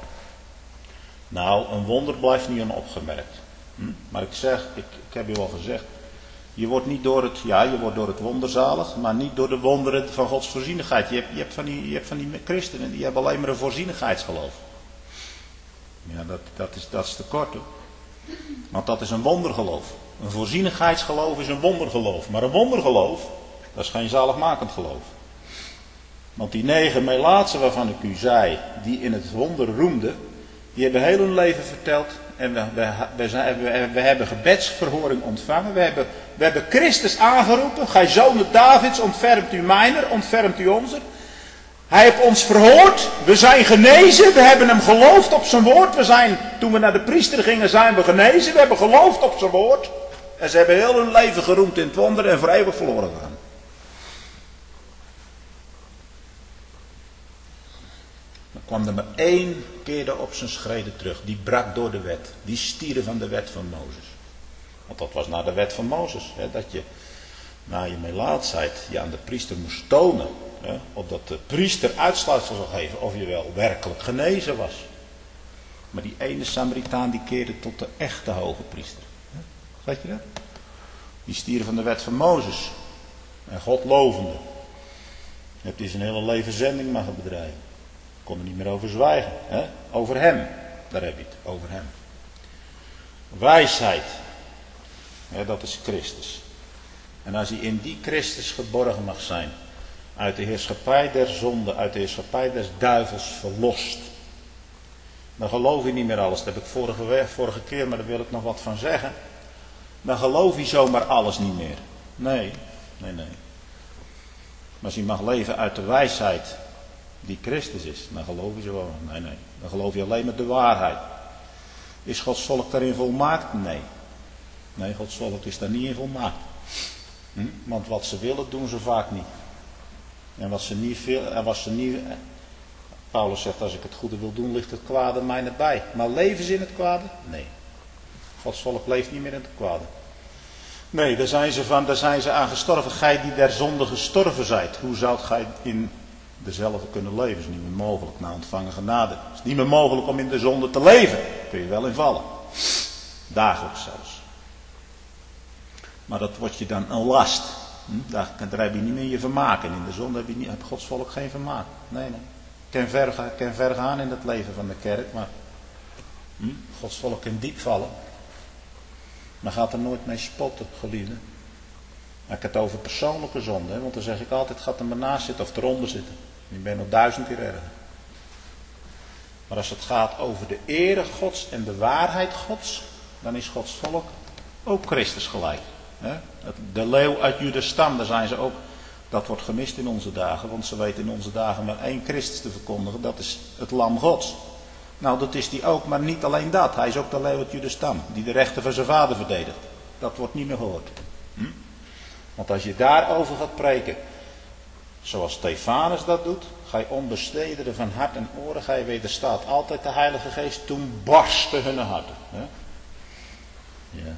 Nou, een wonder blijft niet onopgemerkt. Maar ik heb je al gezegd. Je wordt niet door je wordt door het wonder zalig, maar niet door de wonderen van Gods voorzienigheid. Je hebt van die christenen, die hebben alleen maar een voorzienigheidsgeloof. Ja, dat is te kort hoor. Want dat is een wondergeloof. Een voorzienigheidsgeloof is een wondergeloof. Maar een wondergeloof, dat is geen zaligmakend geloof. Want die 9 Melaatsen waarvan ik u zei, die in het wonder roemden, die hebben heel hun leven verteld. En we hebben gebedsverhoring ontvangen. We hebben Christus aangeroepen. Gij zonen Davids, ontfermt u mijner, ontfermt u onze. Hij heeft ons verhoord. We zijn genezen. We hebben hem geloofd op zijn woord. Toen we naar de priester gingen, zijn we genezen. We hebben geloofd op zijn woord. En ze hebben heel hun leven geroemd in het wonder en voor eeuwig verloren gegaan. Dan kwam er maar 1 keer op zijn schreden terug. Die brak door de wet. Die stieren van de wet van Mozes. Want dat was naar de wet van Mozes. Hè, dat je na je melaatsheid je aan de priester moest tonen. Hè, opdat de priester uitsluitsel zou geven of je wel werkelijk genezen was. Maar die ene Samaritaan die keerde tot de echte hoge priester. Weet je dat? Die stieren van de wet van Mozes. En God lovende. Heeft hij zijn hele leven zending maar bedrijven. Kon er niet meer over zwijgen. Hè? Over hem. Daar heb je het. Over hem. Wijsheid. Ja, dat is Christus. En als hij in die Christus geborgen mag zijn. Uit de heerschappij der zonde. Uit de heerschappij des duivels verlost. Dan geloof je niet meer alles. Dat heb ik vorige keer, maar daar wil ik nog wat van zeggen. Dan geloof je zomaar alles niet meer. Nee. Maar als je mag leven uit de wijsheid die Christus is, dan geloof je zo. Nee. Dan geloof je alleen met de waarheid. Is Gods volk daarin volmaakt? Nee. Nee, Gods volk is daar niet in volmaakt. Want wat ze willen, doen ze vaak niet. En wat ze niet Paulus zegt, als ik het goede wil doen, ligt het kwade mij nabij. Maar leven ze in het kwade? Nee. Gods volk leeft niet meer in het kwade. Nee, daar zijn ze aan gestorven. Gij die der zonde gestorven zijt. Hoe zoudt gij in dezelfde kunnen leven? Dat is niet meer mogelijk na ontvangen genade. Het is niet meer mogelijk om in de zonde te leven. Daar kun je wel in vallen. Dagelijks zelfs. Maar dat wordt je dan een last. Daar heb je niet meer je vermaak. En in de zonde heb Gods volk geen vermaak. Nee. Kan ver gaan in het leven van de kerk. Maar Gods volk kan diep vallen. Maar gaat er nooit mee spotten, geliefde. Ik heb het over persoonlijke zonde. Want dan zeg ik altijd, gaat er maar naast zitten of eronder zitten. Je bent nog 1000 keer erger. Maar als het gaat over de ere Gods en de waarheid Gods. Dan is Gods volk ook Christus gelijk. De leeuw uit Judas stam, daar zijn ze ook. Dat wordt gemist in onze dagen. Want ze weten in onze dagen maar 1 Christus te verkondigen. Dat is het lam Gods. Nou, dat is die ook, maar niet alleen dat. Hij is ook de leeuw uit Judas stam, die de rechten van zijn vader verdedigt. Dat wordt niet meer gehoord. Want als je daarover gaat preken, zoals Stefanus dat doet, ga je onbestederen van hart en oren, ga je wederstaat altijd de Heilige Geest. Toen barsten hun harten. Ja.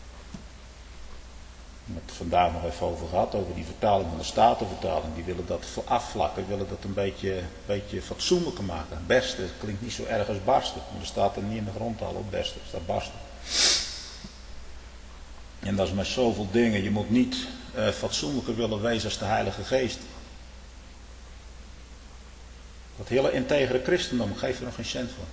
Ik heb het vandaag nog even over gehad, over die vertaling van de Statenvertaling. Die willen dat afvlakken, willen dat een beetje fatsoenlijker maken. Bersten klinkt niet zo erg als barsten. Maar er staat er niet in de grondtaal op bersten, er staat barsten. En dat is met zoveel dingen. Je moet niet fatsoenlijker willen wezen als de Heilige Geest. Dat hele integere christendom geeft er nog geen cent voor.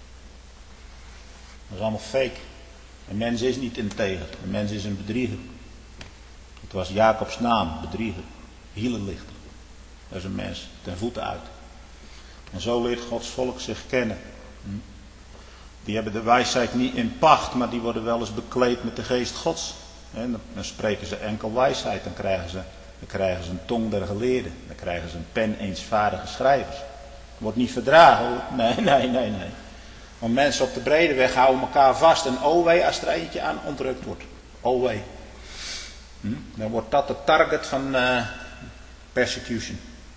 Dat is allemaal fake. Een mens is niet integer, een mens is een bedrieger. Het was Jacobs naam, bedrieger, hielenlichter. Dat is een mens, ten voeten uit. En zo leert Gods volk zich kennen. Die hebben de wijsheid niet in pacht, maar die worden wel eens bekleed met de geest Gods. En dan spreken ze enkel wijsheid, dan krijgen ze een tong der geleerden. Dan krijgen ze een pen eensvaardige schrijvers. Wordt niet verdragen hoor. Nee. Want mensen op de brede weg houden elkaar vast. En oh wee als er eentje aan ontrukt wordt. Oh wee. Dan wordt dat de target van persecution.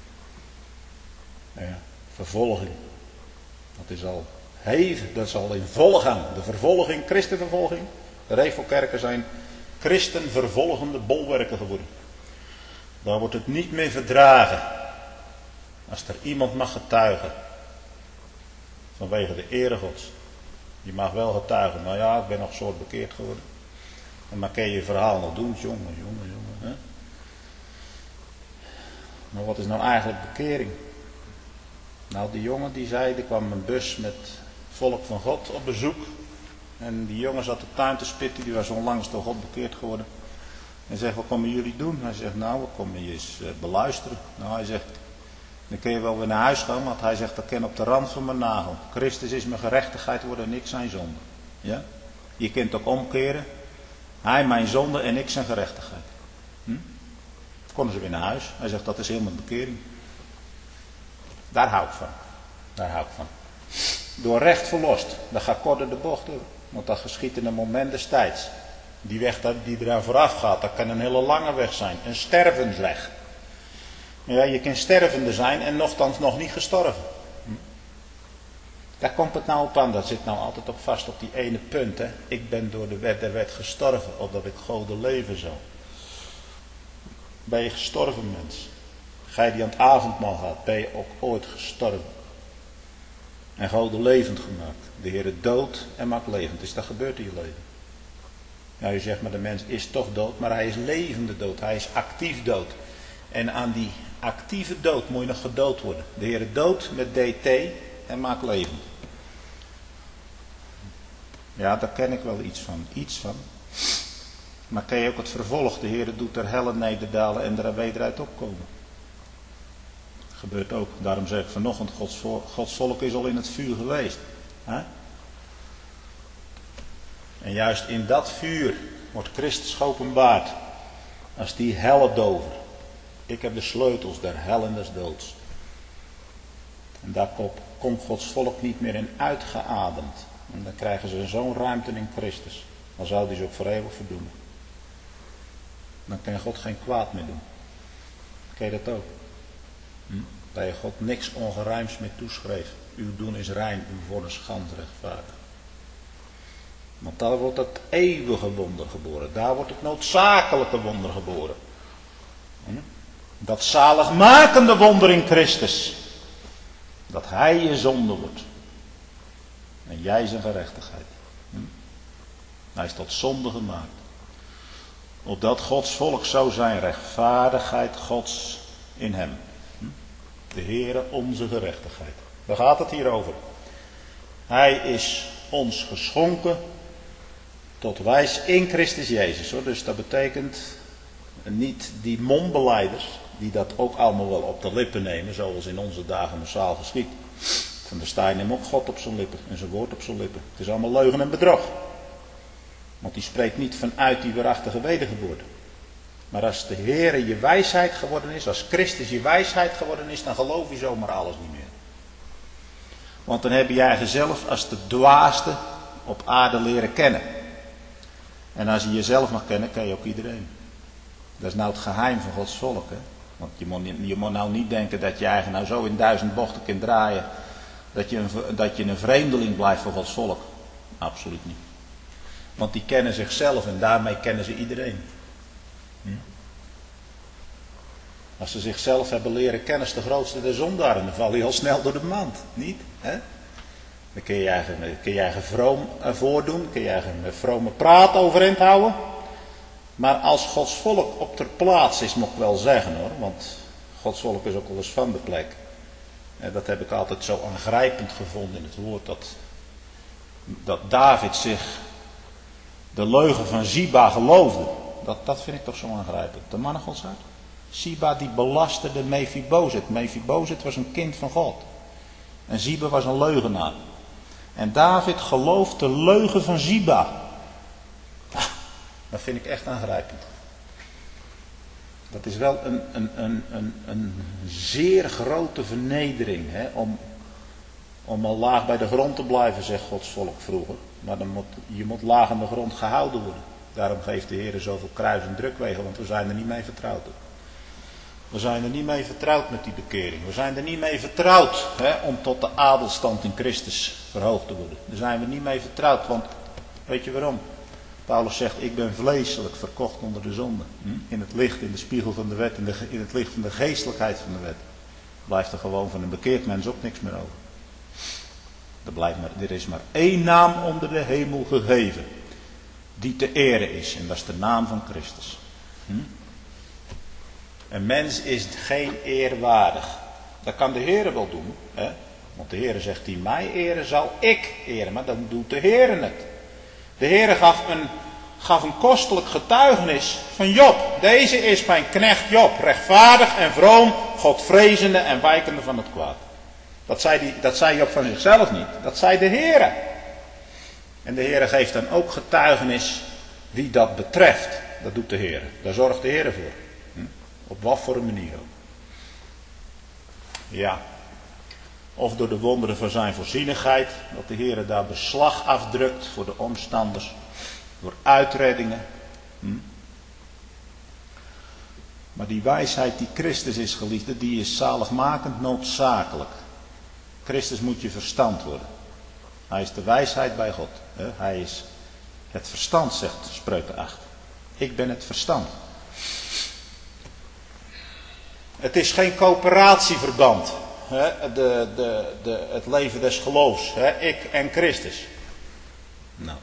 Ja, vervolging. Dat is al in volle gang. De vervolging, christenvervolging. De Revelkerken zijn christenvervolgende bolwerken geworden. Daar wordt het niet meer verdragen. Als er iemand mag getuigen. Vanwege de ere Gods. Die mag wel getuigen. Nou ja, ik ben nog soort bekeerd geworden. Maar kan je je verhaal nog doen? Jongen. Hè? Maar wat is nou eigenlijk bekering? Nou, die jongen die zei, er kwam een bus met volk van God op bezoek. En die jongen zat de tuin te spitten, die was onlangs door God bekeerd geworden. En zegt, wat komen jullie doen? Hij zegt, nou, we komen je eens beluisteren. Nou, hij zegt, dan kun je wel weer naar huis gaan, want hij zegt, dat ken op de rand van mijn nagel. Christus is mijn gerechtigheid worden en ik zijn zonde. Ja? Je kunt ook omkeren. Hij mijn zonde en ik zijn gerechtigheid. Konden ze weer naar huis. Hij zegt, dat is helemaal bekering. Daar hou ik van. Door recht verlost. Dat gaat korter de bocht door. Want dat geschiet in een moment destijds. Die weg die eraan vooraf gaat, dat kan een hele lange weg zijn. Een stervensweg. Ja, je kunt stervende zijn en nochtans nog niet gestorven. Daar komt het nou op aan. Dat zit nou altijd op vast op die ene punt. Hè. Ik ben door de wet der wet gestorven, opdat ik Gode leven zou. Ben je gestorven, mens? Gij die aan het avondmaal gaat, ben je ook ooit gestorven. En Gode levend gemaakt. De Heere dood en maakt levend. Is dat gebeurd in je leven? Ja, je zegt maar de mens is toch dood, maar hij is levende dood. Hij is actief dood. En aan die actieve dood moet je nog gedood worden. De Heere dood met DT en maakt levend. Ja, daar ken ik wel iets van. Maar ken je ook het vervolg? De Heere doet er helle nederdalen en er wederuit opkomen. Dat gebeurt ook. Daarom zeg ik vanochtend, Gods volk is al in het vuur geweest. Hè? En juist in dat vuur wordt Christus geopenbaard. Als die helle dover. Ik heb de sleutels der hel en des doods. En daar komt Gods volk niet meer in uitgeademd. En dan krijgen ze zo'n ruimte in Christus. Dan zou die ze ook voor eeuwig verdoemen. Dan kan God geen kwaad meer doen. Ken je dat ook? Dat je God niks ongerijms meer toeschreef. Uw doen is rein, uw vonnis gans rechtvaardig. Want daar wordt het eeuwige wonder geboren. Daar wordt het noodzakelijke wonder geboren. Dat zaligmakende wonder in Christus. Dat hij je zonde wordt. En jij zijn gerechtigheid. Hij is tot zonde gemaakt. Opdat Gods volk zou zijn rechtvaardigheid Gods in hem. De Heere onze gerechtigheid. Daar gaat het hier over. Hij is ons geschonken tot wijs in Christus Jezus. Hoor. Dus dat betekent niet die mondbelijders die dat ook allemaal wel op de lippen nemen, zoals in onze dagen massaal geschiet. Van de Stein neemt ook God op zijn lippen en zijn woord op zijn lippen. Het is allemaal leugen en bedrog. Want die spreekt niet vanuit die waarachtige wedergeboorte. Maar als de Heere je wijsheid geworden is, als Christus je wijsheid geworden is, dan geloof je zomaar alles niet meer. Want dan heb je jezelf als de dwaaste op aarde leren kennen. En als je jezelf mag kennen, ken je ook iedereen. Dat is nou het geheim van Gods volk. Hè? Want je moet nou niet denken dat je eigen nou zo in 1000 bochten kunt draaien. Dat je een vreemdeling blijft voor Gods volk. Absoluut niet. Want die kennen zichzelf en daarmee kennen ze iedereen. Als ze zichzelf hebben leren kennen, is de grootste der zondaren. Dan val je al snel door de mand. Niet? Hè? Dan kun je eigen vroom voordoen. Kun je eigen vrome praat overeind houden. Maar als Gods volk op ter plaats is, moet ik wel zeggen hoor. Want Gods volk is ook wel eens van de plek. En dat heb ik altijd zo aangrijpend gevonden in het woord. Dat David zich de leugen van Ziba geloofde. Dat vind ik toch zo aangrijpend. De mannen Gods hart. Ziba die belasterde Mephibozet. Mephibozet was een kind van God. En Ziba was een leugenaar. En David gelooft de leugen van Ziba. Dat vind ik echt aangrijpend. Dat is wel een zeer grote vernedering. Hè, om al laag bij de grond te blijven, zegt Gods volk vroeger. Maar je moet laag aan de grond gehouden worden. Daarom geeft de Heer zoveel kruis- en drukwegen, want we zijn er niet mee vertrouwd. We zijn er niet mee vertrouwd met die bekering. We zijn er niet mee vertrouwd om tot de adelstand in Christus verhoogd te worden. Daar zijn we niet mee vertrouwd, want weet je waarom? Paulus zegt, ik ben vleeselijk verkocht onder de zonde. In het licht, in de spiegel van de wet, in het licht van de geestelijkheid van de wet. Blijft er gewoon van een bekeerd mens ook niks meer over. Er is maar één naam onder de hemel gegeven, die te ere is. En dat is de naam van Christus. Een mens is geen eerwaardig. Dat kan de Heer wel doen. Want de Heer zegt, die mij eren, zal ik eren. Maar dan doet de Heer het. De Heer gaf een kostelijk getuigenis van Job. Deze is mijn knecht Job, rechtvaardig en vroom, godvrezende en wijkende van het kwaad. Dat zei Job van zichzelf niet. Dat zei de Heer. En de Heer geeft dan ook getuigenis wie dat betreft. Dat doet de Heer. Daar zorgt de Heer voor. Op wat voor een manier ook. Ja. Of door de wonderen van zijn voorzienigheid. Dat de Heer daar beslag afdrukt voor de omstanders. Door uitreddingen. Maar die wijsheid die Christus is, geliefde, die is zaligmakend noodzakelijk. Christus moet je verstand worden. Hij is de wijsheid bij God. Hij is het verstand, zegt Spreuken 8. Ik ben het verstand. Het is geen coöperatieverband. Het leven des geloofs. Ik en Christus. Nou.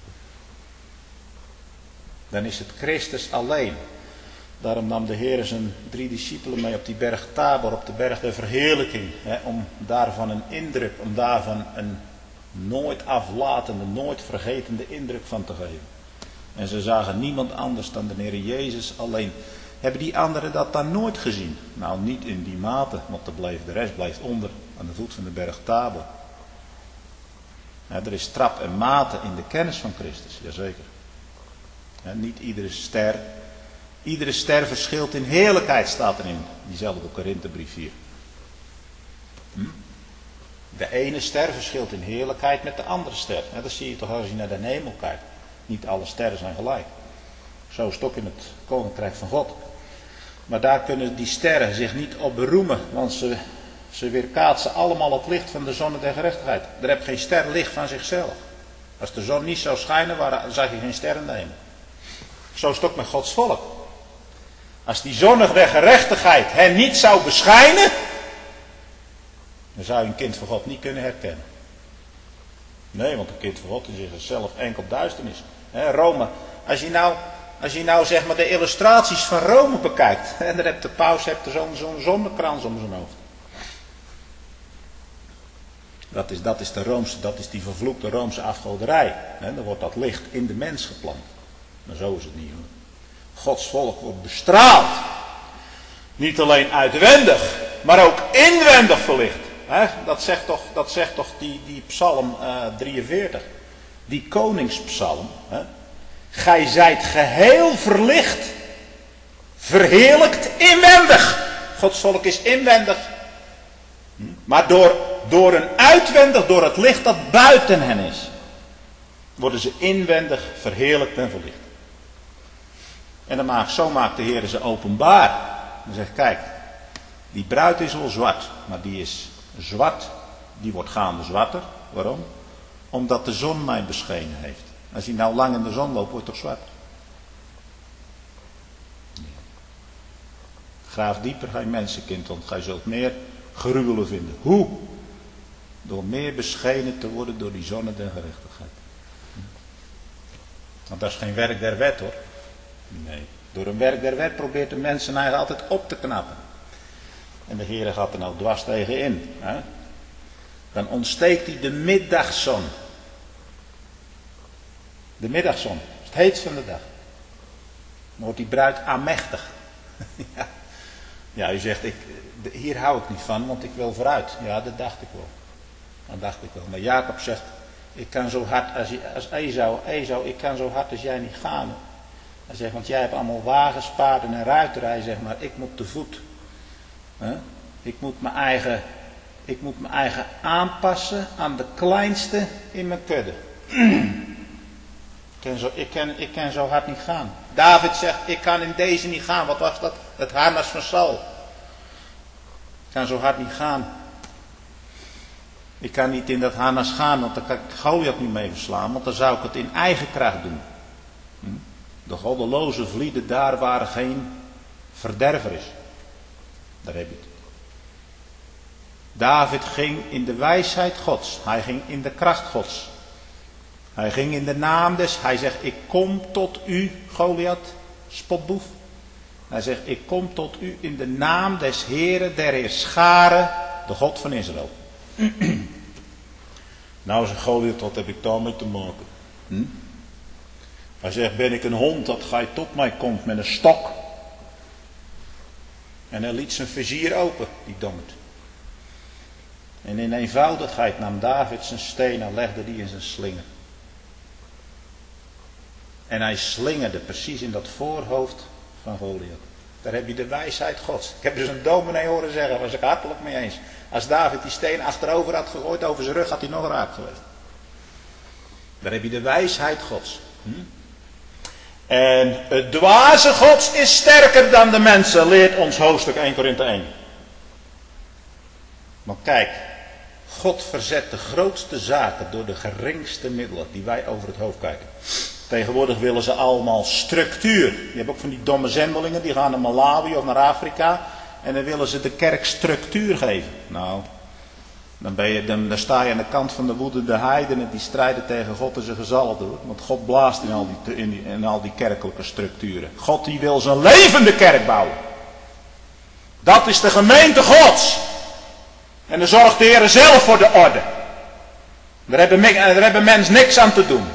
Dan is het Christus alleen. Daarom nam de Heer zijn 3 discipelen mee op die berg Tabor, op de berg der verheerlijking. Om daarvan een indruk, om daarvan een nooit aflatende, nooit vergetende indruk van te geven. En ze zagen niemand anders dan de Heer Jezus alleen. Hebben die anderen dat dan nooit gezien? Nou, niet in die mate, want de rest blijft onder aan de voet van de berg Tabor. Er is trap en mate in de kennis van Christus, jazeker. Niet iedere ster verschilt in heerlijkheid, staat er in diezelfde Korinthebrief hier. De ene ster verschilt in heerlijkheid met de andere ster. Dat zie je toch als je naar de hemel kijkt. Niet alle sterren zijn gelijk. Zo is het ook in het koninkrijk van God. Maar daar kunnen die sterren zich niet op beroemen, want ze weerkaatsen allemaal het licht van de zon der gerechtigheid. Er heeft geen ster licht van zichzelf. Als de zon niet zou schijnen, dan zag je geen sterren in de hemel. Zo is het ook met Gods volk. Als die zon der gerechtigheid hen niet zou beschijnen, dan zou je een kind van God niet kunnen herkennen. Nee, want een kind van God is in zichzelf enkel duisternis. Rome, als je nou zeg maar de illustraties van Rome bekijkt, en dan hebt de paus zo'n zonnekrans om zijn hoofd. Dat is die vervloekte Roomse afgoderij. Dan wordt dat licht in de mens geplant. Maar zo is het niet, hoor. Gods volk wordt bestraald. Niet alleen uitwendig, maar ook inwendig verlicht. Dat zegt toch die psalm 43. Die koningspsalm. Gij zijt geheel verlicht. Verheerlijkt inwendig. Gods volk is inwendig. Maar door een uitwendig, door het licht dat buiten hen is, worden ze inwendig verheerlijkt en verlicht. En zo maakt de Heer ze openbaar. Dan zegt, kijk, die bruid is wel zwart, maar die is zwart, die wordt gaande zwarter. Waarom? Omdat de zon mij beschenen heeft. Als je nou lang in de zon loopt, wordt het toch zwart? Graaf dieper, gij mensenkind, want gij zult meer gruwelen vinden. Hoe? Door meer beschenen te worden door die zon der gerechtigheid. Want dat is geen werk der wet, hoor. Nee. Door een werk der wet probeert de mensen eigenlijk altijd op te knappen. En de Heer gaat er nou dwars tegen in. Dan ontsteekt hij de middagzon. De middagzon. Het heetst van de dag. Dan wordt die bruid aanmächtig. Ja, u zegt, hier hou ik niet van, want ik wil vooruit. Ja, dat dacht ik wel. Maar Jacob zegt, ik kan zo hard als Esau, ik kan zo hard als jij niet gaan. Hij zegt, want jij hebt allemaal wagens, paarden en ruiterij, zeg maar, ik moet te voet. Ik moet Ik moet mijn eigen aanpassen aan de kleinste in mijn kudde. Ik kan zo hard niet gaan. David zegt, ik kan in deze niet gaan. Wat was dat? Het harnas van Saul. Ik kan zo hard niet gaan. Ik kan niet in dat harnas gaan, want dan kan ik Goliath niet mee verslaan. Want dan zou ik het in eigen kracht doen. De goddeloze vlieden daar waar geen verderver is. Daar heb je het. David ging in de wijsheid Gods. Hij ging in de kracht Gods. Hij ging in de naam des. Hij zegt, ik kom tot u, Goliath, spotboef. Hij zegt, ik kom tot u in de naam des Heeren, der Heerscharen, de God van Israël. Nou, zegt Goliath, wat heb ik daarmee te maken? Hij zegt, ben ik een hond dat gij tot mij komt met een stok? En hij liet zijn vizier open, die dommert. En in eenvoudigheid nam David zijn steen en legde die in zijn slinger. En hij slingerde precies in dat voorhoofd van Goliath. Daar heb je de wijsheid Gods. Ik heb dus een dominee horen zeggen, daar was ik hartelijk mee eens. Als David die steen achterover had gegooid, over zijn rug had hij nog raak geweest. Daar heb je de wijsheid Gods. En het dwaze Gods is sterker dan de mensen, leert ons hoofdstuk 1 Korinthe 1. Maar kijk, God verzet de grootste zaken door de geringste middelen die wij over het hoofd kijken. Tegenwoordig willen ze allemaal structuur. Je hebt ook van die domme zendelingen, die gaan naar Malawi of naar Afrika. En dan willen ze de kerk structuur geven. Nou, dan sta je aan de kant van de woedende heidenen die strijden tegen God en zijn gezalfde. Want God blaast in al die kerkelijke structuren. God die wil zijn levende kerk bouwen. Dat is de gemeente Gods. En dan zorgt de Heer zelf voor de orde. Daar hebben mensen niks aan te doen.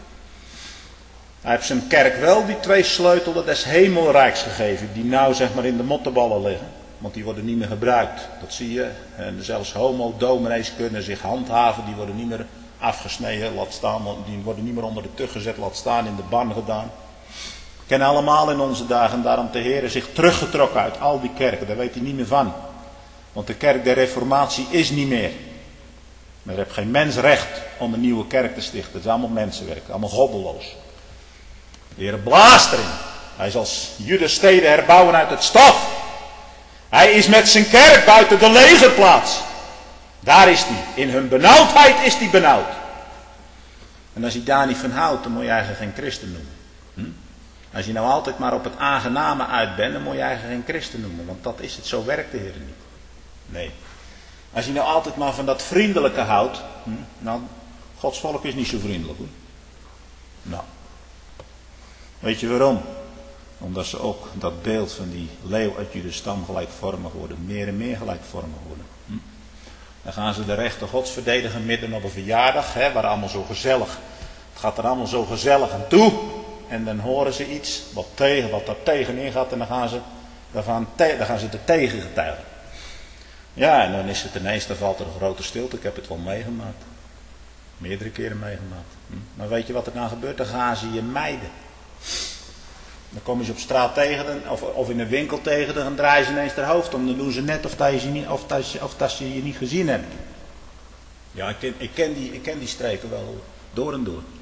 Hij heeft zijn kerk wel die 2 sleutels des hemelrijks gegeven. Die nou zeg maar in de mottenballen liggen. Want die worden niet meer gebruikt. Dat zie je. En zelfs homo-dominees kunnen zich handhaven. Die worden niet meer afgesneden. Laat staan. Die worden niet meer onder de tug gezet. Laat staan in de ban gedaan. We kennen allemaal in onze dagen. En daarom de Heer zich teruggetrokken uit al die kerken. Daar weet hij niet meer van. Want de kerk der reformatie is niet meer. Maar er heeft geen mens recht om een nieuwe kerk te stichten. Het is allemaal mensenwerk. Allemaal goddeloos. De Heer blaast erin. Hij zal Judas steden herbouwen uit het stof. Hij is met zijn kerk buiten de legerplaats. Daar is hij. In hun benauwdheid is hij benauwd. En als hij daar niet van houdt, dan moet je eigenlijk geen christen noemen. Als je nou altijd maar op het aangename uit bent, dan moet je eigenlijk geen christen noemen. Want dat is het, zo werkt de Heer niet. Nee. Als je nou altijd maar van dat vriendelijke houdt, nou, Gods volk is niet zo vriendelijk hoor. Nou. Weet je waarom? Omdat ze ook dat beeld van die leeuw uit Judas stam gelijkvormig worden. Meer en meer gelijkvormig worden. Dan gaan ze de rechten Gods verdedigen midden op een verjaardag. Waar allemaal zo gezellig. Het gaat er allemaal zo gezellig aan toe. En dan horen ze iets wat daar tegenin gaat. En dan gaan ze er tegen getuigen. Ja, en dan is het ineens, dan valt er een grote stilte. Ik heb het wel meegemaakt. Meerdere keren meegemaakt. Maar weet je wat er dan gebeurt? Dan gaan ze je mijden. Dan komen ze op straat tegen of in een winkel tegen, dan draaien ze ineens haar hoofd om. Dan doen ze net of dat ze je niet gezien hebben. Ja, ik ken die streken wel door en door.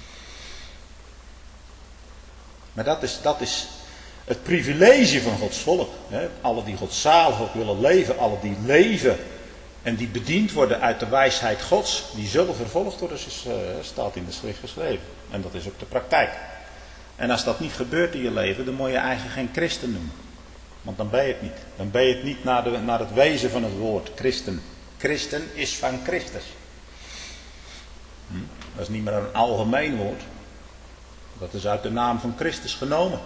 Maar dat is het privilege van Gods volk. Alle die godzalig ook willen leven, alle die leven en die bediend worden uit de wijsheid Gods, die zullen vervolgd worden, staat in de schrift geschreven. En dat is ook de praktijk. En als dat niet gebeurt in je leven, dan moet je eigenlijk geen christen noemen. Want dan ben je het niet. Dan ben je het niet naar het wezen van het woord, christen. Christen is van Christus. Dat is niet meer een algemeen woord. Dat is uit de naam van Christus genomen.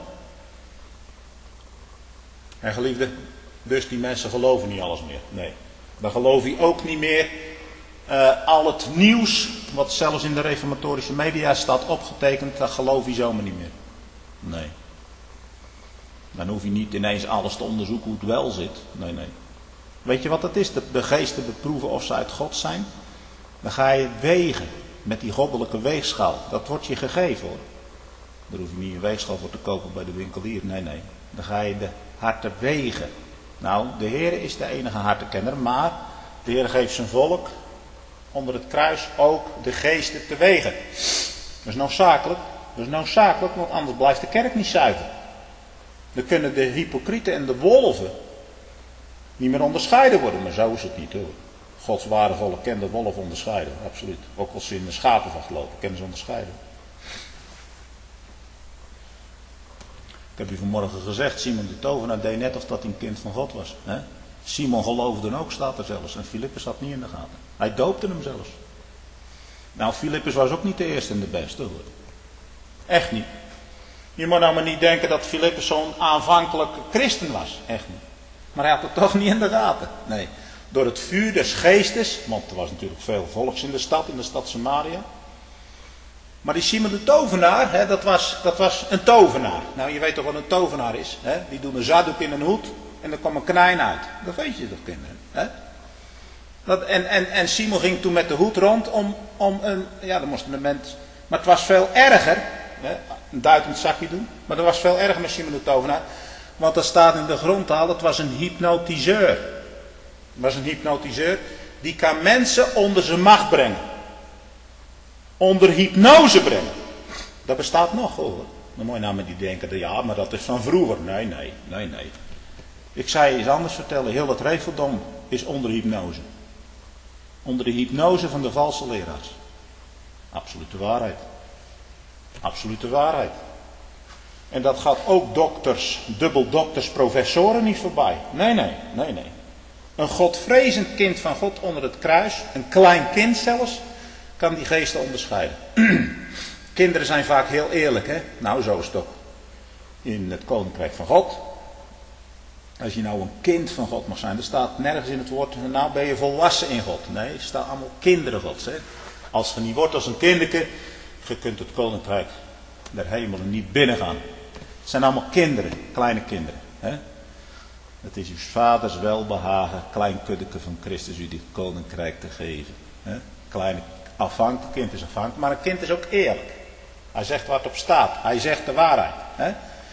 En geliefde, dus die mensen geloven niet alles meer. Nee. Dan geloof je ook niet meer al het nieuws, wat zelfs in de reformatorische media staat opgetekend, dat geloof je zomaar niet meer. Nee. Dan hoef je niet ineens alles te onderzoeken hoe het wel zit. Nee. Weet je wat het is? De geesten beproeven of ze uit God zijn. Dan ga je wegen met die goddelijke weegschaal. Dat wordt je gegeven hoor. Daar hoef je niet een weegschaal voor te kopen bij de winkelier. Nee. Dan ga je de harten wegen. Nou, de Heer is de enige hartenkenner, maar De Heer geeft zijn volk onder het kruis ook de geesten te wegen. Dat is noodzakelijk. Dat is noodzakelijk, want anders blijft de kerk niet zuiver. Dan kunnen de hypocrieten en de wolven niet meer onderscheiden worden. Maar zo is het niet hoor. Gods ware volk kent de wolf onderscheiden. Absoluut. Ook als ze in de schapenvacht lopen, kennen ze onderscheiden. Ik heb u vanmorgen gezegd, Simon de tovenaar deed net of dat hij een kind van God was. Hè? Simon geloofde ook, staat er zelfs. En Filippus had niet in de gaten. Hij doopte hem zelfs. Nou, Filippus was ook niet de eerste en de beste hoor. Echt niet. Je moet nou maar niet denken dat Filippus zo'n aanvankelijk christen was. Echt niet. Maar hij had het toch niet in de gaten. Nee. Door het vuur des geestes. Want er was natuurlijk veel volks in de stad Samaria. Maar die Simon de tovenaar, hè, dat was een tovenaar. Nou, je weet toch wat een tovenaar is. Hè? Die doen een zakdoek in een hoed en er kwam een konijn uit. Dat weet je toch, kinderen. Hè? En Simon ging toen met de hoed rond om een... Ja, dan moest een mens... Maar het was veel erger. Hè? Een duitend zakje doen. Maar dat was veel erger met Simon de tovenaar. Want er staat in de grondtaal, het was een hypnotiseur. Het was een hypnotiseur. Die kan mensen onder zijn macht brengen. Onder hypnose brengen. Dat bestaat nog hoor. Dan moet je nou met die denken, ja maar dat is van vroeger. Nee. Ik zei je eens anders vertellen. Heel het regeldom is onder hypnose. Onder de hypnose van de valse leraars. Absolute waarheid. Absolute waarheid. En dat gaat ook dokters, dubbeldokters, professoren niet voorbij. Nee. Een godvrezend kind van God onder het kruis, een klein kind zelfs, kan die geesten onderscheiden. Kinderen zijn vaak heel eerlijk, hè? Nou, zo is het ook in het koninkrijk van God. Als je nou een kind van God mag zijn, er staat nergens in het woord, nou ben je volwassen in God. Nee, er staan allemaal kinderen Gods. Hè? Als je niet wordt als een kinderke, je kunt het koninkrijk der hemelen niet binnengaan. Het zijn allemaal kinderen, kleine kinderen. Hè? Het is uw vaders welbehagen, klein kuddeke van Christus u dit koninkrijk te geven. Hè? Kleine afhankelijk, kind is afhankelijk, maar een kind is ook eerlijk. Hij zegt wat op staat, hij zegt de waarheid. Hè?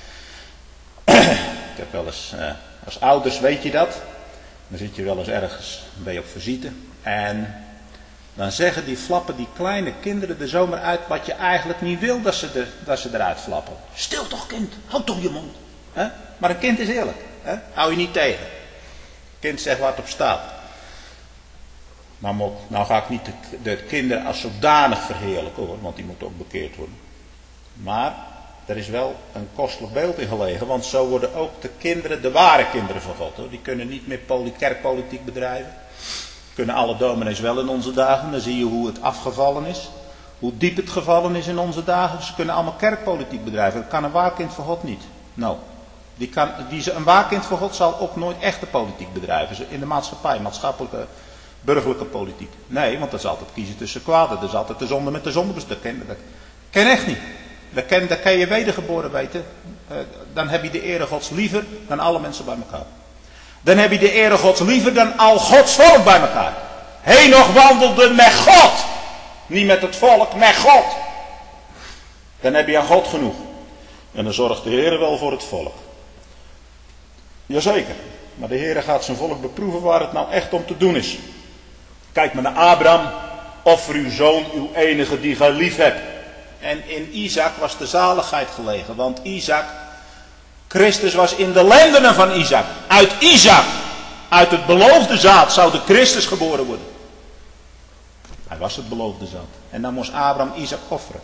Ik heb wel eens, als ouders weet je dat, dan zit je wel eens ergens, ben je op visite en dan zeggen die flappen die kleine kinderen er zomaar uit wat je eigenlijk niet wil dat ze eruit flappen. Stil toch kind, houd toch je mond. Hè? Maar een kind is eerlijk, hè? Hou je niet tegen. Kind zegt wat op staat. Maar nou ga ik niet de kinderen als zodanig verheerlijken hoor, want die moeten ook bekeerd worden. Maar er is wel een kostelijk beeld in gelegen, want zo worden ook de kinderen, de ware kinderen van God. Hoor. Die kunnen niet meer kerkpolitiek bedrijven. Kunnen alle dominees wel in onze dagen, dan zie je hoe het afgevallen is. Hoe diep het gevallen is in onze dagen. Ze kunnen allemaal kerkpolitiek bedrijven. Dat kan een waar kind van God niet. Nou, een waar kind van God zal ook nooit echte politiek bedrijven. In de maatschappij, maatschappelijke, burgerlijke politiek. Nee, want dat is altijd kiezen tussen kwaden. Dat is altijd de zonde met de zonde. Dat ken echt niet. Dat kan je wedergeboren weten. Dan heb je de ere Gods liever dan alle mensen bij elkaar. Dan heb je de ere Gods liever dan al Gods volk bij elkaar. Henoch wandelde met God. Niet met het volk, met God. Dan heb je aan God genoeg. En dan zorgt de Heer wel voor het volk. Jazeker. Maar de Heer gaat zijn volk beproeven waar het nou echt om te doen is. Kijk maar naar Abraham. Offer uw zoon, uw enige die gij lief hebt. En in Isaac was de zaligheid gelegen. Want Christus was in de lendenen van Isaac. Uit het beloofde zaad zou de Christus geboren worden. Hij was het beloofde zaad. En dan moest Abraham Isaac offeren.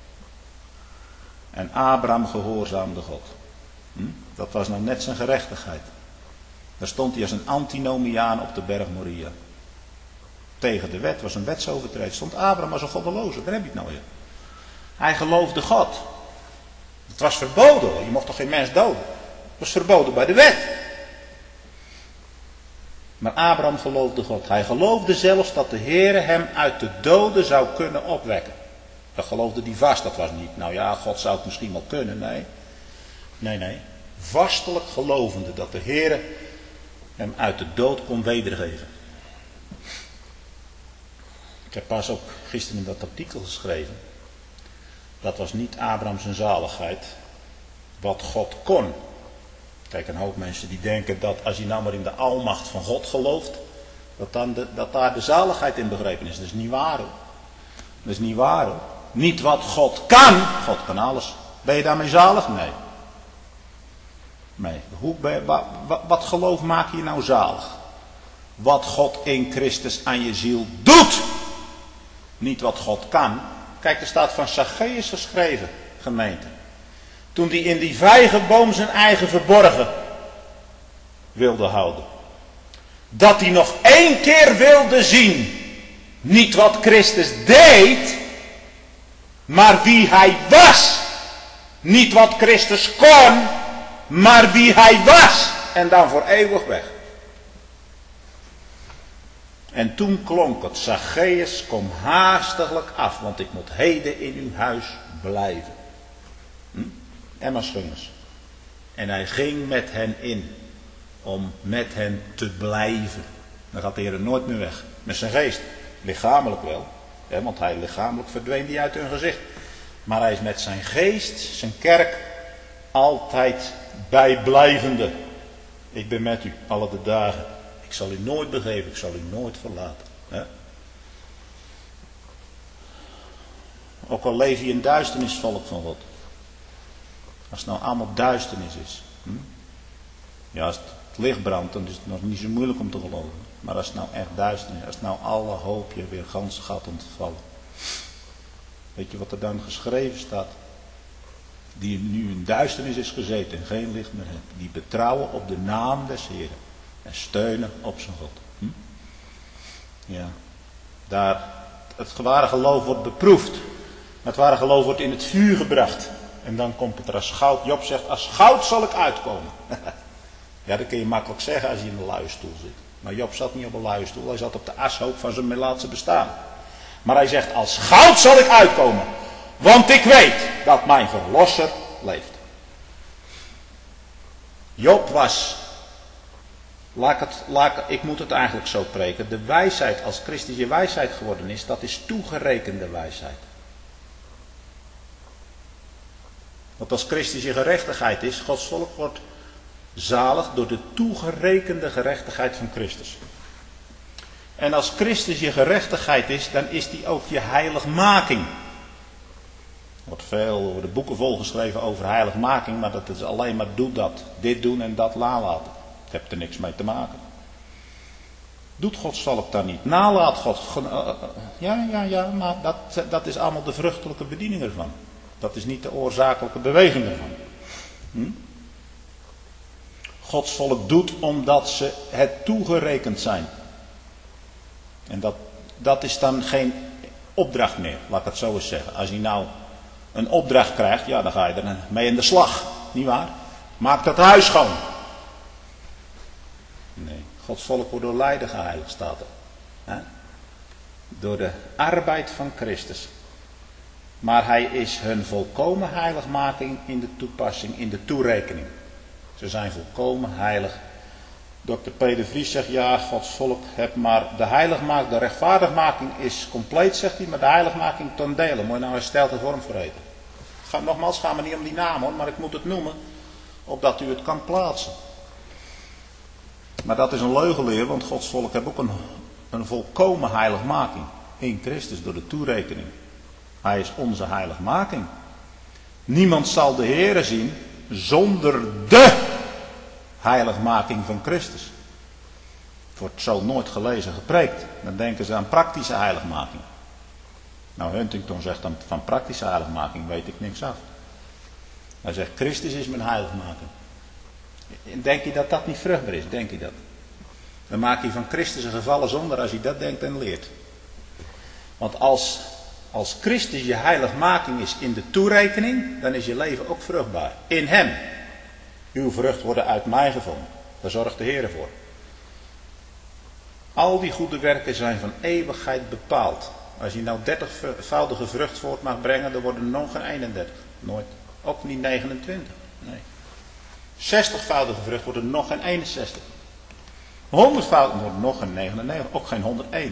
En Abraham gehoorzaamde God. Dat was nou net zijn gerechtigheid. Daar stond hij als een antinomiaan op de berg Moria. Tegen de wet, was een wetsovertreding. Stond Abraham als een goddeloze. Daar heb je het nou weer. Hij geloofde God. Het was verboden. Je mocht toch geen mens doden. Het was verboden bij de wet. Maar Abraham geloofde God. Hij geloofde zelfs dat de Heere hem uit de doden zou kunnen opwekken. Dat geloofde hij vast. Dat was niet, nou ja, God zou het misschien wel kunnen. Nee. Vastelijk gelovende dat de Heere hem uit de dood kon wedergeven. Ik heb pas ook gisteren in dat artikel geschreven. Dat was niet Abraham zijn zaligheid. Wat God kon. Kijk, een hoop mensen die denken dat als je nou maar in de almacht van God gelooft. Dat daar de zaligheid in begrepen is. Dat is niet waar hoor. Dat is niet waar hoor. Niet wat God kan. God kan alles. Ben je daarmee zalig? Nee. Nee. Wat geloof maak je nou zalig? Wat God in Christus aan je ziel doet. Niet wat God kan. Kijk, er staat van Zacchaeus geschreven, gemeente. Toen hij in die vijgenboom zijn eigen verborgen wilde houden. Dat hij nog 1 keer wilde zien. Niet wat Christus deed. Maar wie hij was. Niet wat Christus kon. Maar wie hij was. En dan voor eeuwig weg. En toen klonk het. Zacchaeus, kom haastiglijk af. Want ik moet heden in uw huis blijven. Emmausgangers. En hij ging met hen in. Om met hen te blijven. Dan gaat de Heer nooit meer weg. Met zijn geest. Lichamelijk wel. Want hij lichamelijk verdween die uit hun gezicht. Maar hij is met zijn geest, zijn kerk, altijd bijblijvende. Ik ben met u alle de dagen. Ik zal u nooit begeven. Ik zal u nooit verlaten. Ook al leef je in duisternis, volk van God. Als het nou allemaal duisternis is. Ja, als het licht brandt, dan is het nog niet zo moeilijk om te geloven. Maar als het nou echt duisternis is, als het nou alle hoop je weer gans gaat ontvallen. Weet je wat er dan geschreven staat? Die nu in duisternis is gezeten en geen licht meer heeft. Die betrouwen op de naam des Heeren. En steunen op zijn God. Ja. Daar, het ware geloof wordt beproefd. Het ware geloof wordt in het vuur gebracht. En dan komt het er als goud. Job zegt, als goud zal ik uitkomen. Ja, dat kun je makkelijk zeggen als je in een luie stoel zit. Maar Job zat niet op een luie stoel. Hij zat op de ashoop van zijn melaatse bestaan. Maar hij zegt, als goud zal ik uitkomen. Want ik weet dat mijn verlosser leeft. Job was, ik moet het eigenlijk zo preken. De wijsheid, als Christus je wijsheid geworden is, dat is toegerekende wijsheid. Want als Christus je gerechtigheid is, Gods volk wordt zalig door de toegerekende gerechtigheid van Christus. En als Christus je gerechtigheid is, dan is die ook je heiligmaking. Er wordt veel, er worden boeken volgeschreven over heiligmaking, maar dat is alleen maar doe dat. Dit doen en dat nalaten. Ik heb er niks mee te maken. Doet Gods volk dat niet? Nalaat God. Ja, maar dat is allemaal de vruchtelijke bediening ervan. Dat is niet de oorzakelijke beweging ervan. Gods volk doet omdat ze het toegerekend zijn. En dat is dan geen opdracht meer, laat ik het zo eens zeggen. Als je nou een opdracht krijgt, ja, dan ga je er mee in de slag. Niet waar? Maak dat huis schoon. Nee, Gods volk wordt door lijden geheiligd, staat er. Door de arbeid van Christus. Maar hij is hun volkomen heiligmaking in de toepassing, in de toerekening. Ze zijn volkomen heilig. Dr. Peter Vries zegt, ja, Gods volk hebt maar de heiligmaking, de rechtvaardigmaking is compleet, zegt hij, maar de heiligmaking ten dele. Moet je nou hersteld en vorm vergeten. Nogmaals, het gaat me niet om die naam hoor, maar ik moet het noemen, opdat u het kan plaatsen. Maar dat is een leugenleer, want Gods volk heeft ook een volkomen heiligmaking in Christus door de toerekening. Hij is onze heiligmaking. Niemand zal de Heere zien zonder de heiligmaking van Christus. Het wordt zo nooit gelezen, gepreekt. Dan denken ze aan praktische heiligmaking. Nou, Huntington zegt dan van praktische heiligmaking weet ik niks af. Hij zegt, Christus is mijn heiligmaking. Denk je dat dat niet vruchtbaar is? Denk je dat? Dan maak je van Christus een gevallen zondaar als je dat denkt en leert. Want als Christus je heiligmaking is in de toerekening, dan is je leven ook vruchtbaar. In hem. Uw vrucht worden uit mij gevonden. Daar zorgt de Heer voor. Al die goede werken zijn van eeuwigheid bepaald. Als je nou 30-voudige vrucht voort mag brengen, dan worden er nog geen 31. Nooit. Ook niet 29. Nee. 60-voudige vrucht wordt er nog geen 61. 100-voudige wordt nog geen 99. Ook geen 101.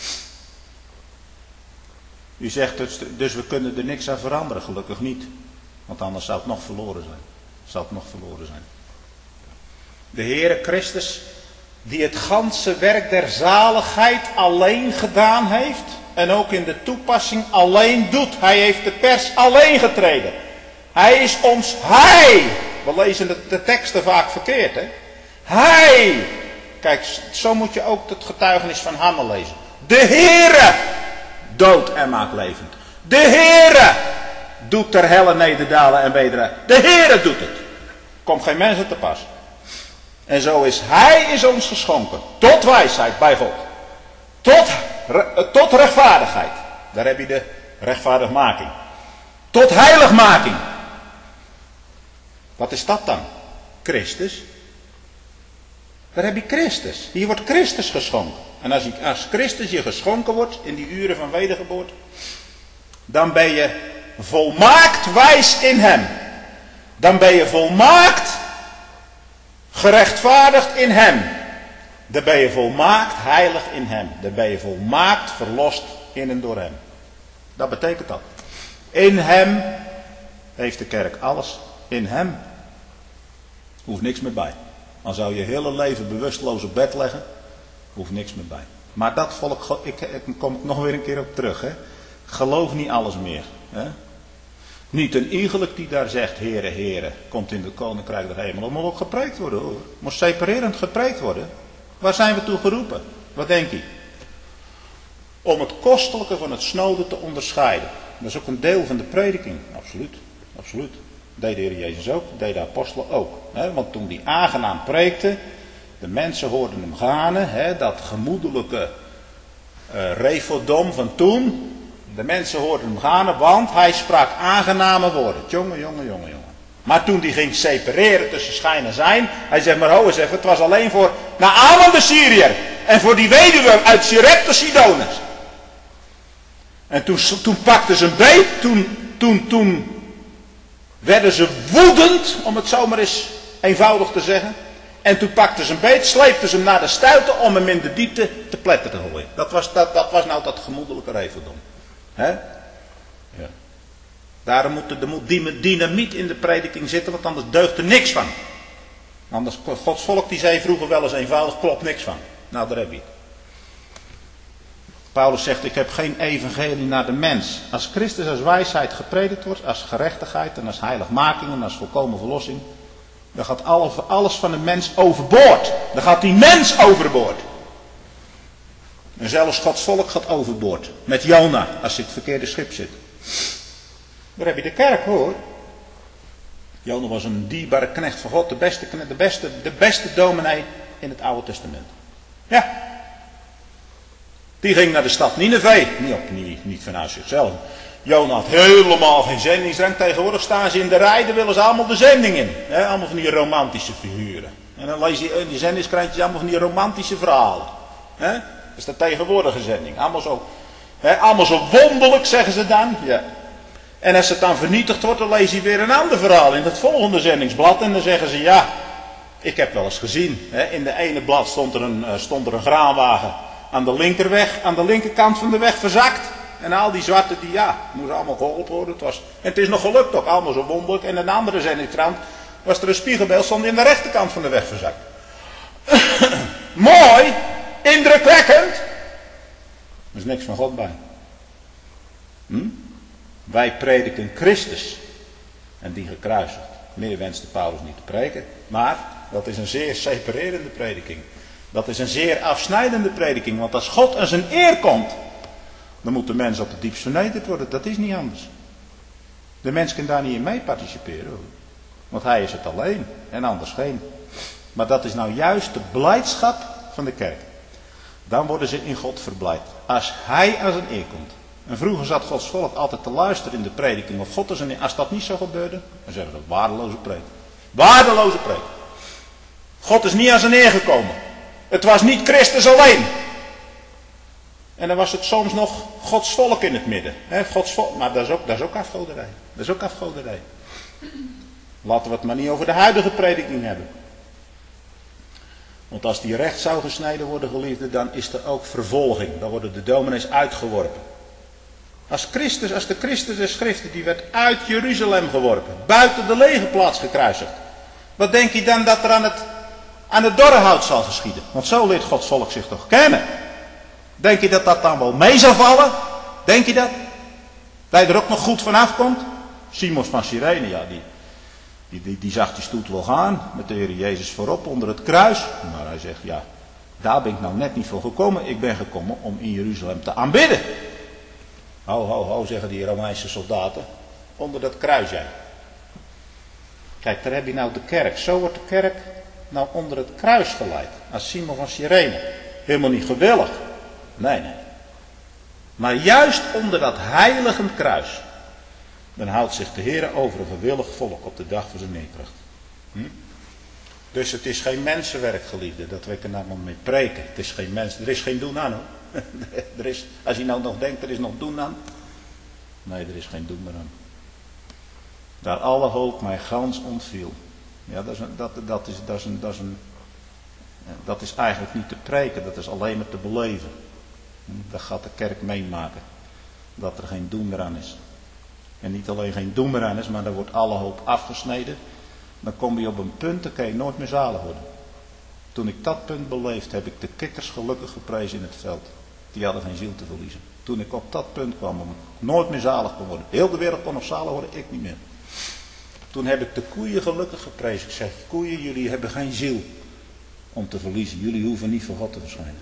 U zegt dus we kunnen er niks aan veranderen. Gelukkig niet. Want anders zou het nog verloren zijn. De Heere Christus die het ganse werk der zaligheid alleen gedaan heeft en ook in de toepassing alleen doet. Hij heeft de pers alleen getreden. Hij is ons, we lezen de teksten vaak verkeerd, hè. Hij, kijk, zo moet je ook het getuigenis van Hanna lezen. De Heere doodt en maakt levend. De Heere doet ter helle nederdalen en weder. De Heere doet het. Komt geen mensen te pas. En zo is Hij is ons geschonken. Tot wijsheid bij God. Tot rechtvaardigheid. Daar heb je de rechtvaardigmaking. Tot heiligmaking. Wat is dat dan? Christus. Daar heb je Christus. Hier wordt Christus geschonken. En als Christus je geschonken wordt in die uren van wedergeboorte, dan ben je volmaakt wijs in Hem. Dan ben je volmaakt gerechtvaardigd in Hem. Dan ben je volmaakt heilig in Hem. Dan ben je volmaakt verlost in en door Hem. Dat betekent dat. In Hem heeft de kerk alles. In Hem hoeft niks meer bij. Dan zou je hele leven bewusteloos op bed leggen. Hoeft niks meer bij. Maar dat volk, ik kom nog weer een keer op terug. Hè. Geloof niet alles meer. Hè. Niet een iegelijk die daar zegt, Heere, Heere, komt in het koninkrijk der hemel. Dat moet ook gepreekt worden, hoor. Moet separerend gepreekt worden. Waar zijn we toe geroepen? Wat denk je? Om het kostelijke van het snode te onderscheiden. Dat is ook een deel van de prediking. Absoluut. Absoluut. Deed de Heer Jezus ook, deed de apostelen ook. Want toen die aangenaam preekte, de mensen hoorden hem ganen, dat gemoedelijke revodom van toen. De mensen hoorden hem ganen, want hij sprak aangename woorden. Jongen. Maar toen die ging separeren tussen schijn en zijn, hij zegt maar ho eens even, het was alleen voor Naaman de Syriër en voor die weduwe uit Sarepta Sidonus. En toen pakten ze een beet, toen werden ze woedend, om het zomaar eens eenvoudig te zeggen. En toen pakten ze een beet, sleepten ze hem naar de stuiten om hem in de diepte te pletten te gooien. Dat was nou dat gemoedelijke reveldom. Hè? Ja. Daarom moet dynamiet in de prediking zitten, want anders deugt er niks van. Anders, Gods volk die zei vroeger wel eens eenvoudig, klopt niks van. Nou, daar heb je het. Paulus zegt, ik heb geen evangelie naar de mens. Als Christus als wijsheid gepredikt wordt, als gerechtigheid en als heiligmaking en als volkomen verlossing, dan gaat alles van de mens overboord. Dan gaat die mens overboord. En zelfs Gods volk gaat overboord. Met Jona, als hij het verkeerde schip zit. Daar heb je de kerk, hoor. Jona was een dierbare knecht van God. De beste dominee in het Oude Testament. Ja. Die ging naar de stad Nineve. Niet vanuit zichzelf. Jona had helemaal geen zendingsrang. Tegenwoordig staan ze in de rij, daar willen ze allemaal de zending in. He, allemaal van die romantische figuren. En dan lees je in die zendingskrantjes allemaal van die romantische verhalen. He? Dat is de tegenwoordige zending. Allemaal zo wonderlijk, zeggen ze dan. Ja. En als het dan vernietigd wordt, dan lees je weer een ander verhaal in het volgende zendingsblad. En dan zeggen ze, ja, ik heb wel eens gezien. Hè, in de ene blad stond er een graanwagen aan de linkerweg, aan de linkerkant van de weg verzakt. En al die zwarten, moesten allemaal geholpen worden. En het is nog gelukt ook, allemaal zo wonderlijk. En in een andere zendingskrant was er een spiegelbeeld, stond in de rechterkant van de weg verzakt. Mooi, indrukwekkend. Er is niks van God bij. Wij prediken Christus en die gekruisigd. Meer wenste Paulus niet te preken. Maar dat is een zeer separerende prediking. Dat is een zeer afsnijdende prediking. Want als God aan zijn eer komt, dan moet de mens op het diepst vernederd worden. Dat is niet anders. De mens kan daar niet in mee participeren, hoor. Want hij is het alleen en anders geen. Maar dat is nou juist de blijdschap van de kerk. Dan worden ze in God verblijd. Als hij aan zijn eer komt. En vroeger zat Gods volk altijd te luisteren in de prediking of God er. Als dat niet zo gebeurde, dan zeggen ze waardeloze preek. Waardeloze preek. God is niet aan zijn eer gekomen. Het was niet Christus alleen. En dan was het soms nog Gods volk in het midden. Gods volk, maar dat is ook afgoderij. Dat is ook afgoderij. Laten we het maar niet over de huidige prediking hebben. Want als die recht zou gesneden worden, geliefde, dan is er ook vervolging. Dan worden de dominees uitgeworpen. Als de Christus der Schriften, die werd uit Jeruzalem geworpen. Buiten de legerplaats gekruisigd. Wat denk je dan dat er aan het dorre hout zal geschieden. Want zo leert Gods volk zich toch kennen. Denk je dat dat dan wel mee zal vallen? Denk je dat? Dat je er ook nog goed vanaf komt? Simon van Cyrene, ja, die zag die stoet wel gaan. Met de Heer Jezus voorop onder het kruis. Maar hij zegt, ja, daar ben ik nou net niet voor gekomen. Ik ben gekomen om in Jeruzalem te aanbidden. Ho, ho, ho, zeggen die Romeinse soldaten. Onder dat kruis, jij. Kijk, daar heb je nou de kerk. Zo wordt de kerk nou onder het kruis geleid. Als Simon van Cyrene. Helemaal niet gewillig. Nee, nee. Maar juist onder dat heilige kruis. Dan houdt zich de Heer over een gewillig volk op de dag van zijn neerkracht. Dus het is geen mensenwerk, geliefde, dat we er nou mee preken. Het is geen mens, er is geen doen aan, hoor. Als je nou nog denkt, er is nog doen aan. Nee, er is geen doen meer aan. Daar alle hoop mij gans ontviel. Ja, dat is eigenlijk niet te preken, dat is alleen maar te beleven. Dat gaat de kerk meemaken. Dat er geen doen meer aan is. En niet alleen geen doen meer aan is, maar dan wordt alle hoop afgesneden. Dan kom je op een punt, dan kan je nooit meer zalig worden. Toen ik dat punt beleefd, heb ik de kikkers gelukkig geprezen in het veld. Die hadden geen ziel te verliezen. Toen ik op dat punt kwam, om nooit meer zalig te worden. Heel de wereld kon nog zalig worden, ik niet meer. Toen heb ik de koeien gelukkig geprezen. Ik zeg, koeien, jullie hebben geen ziel om te verliezen. Jullie hoeven niet voor God te verschijnen.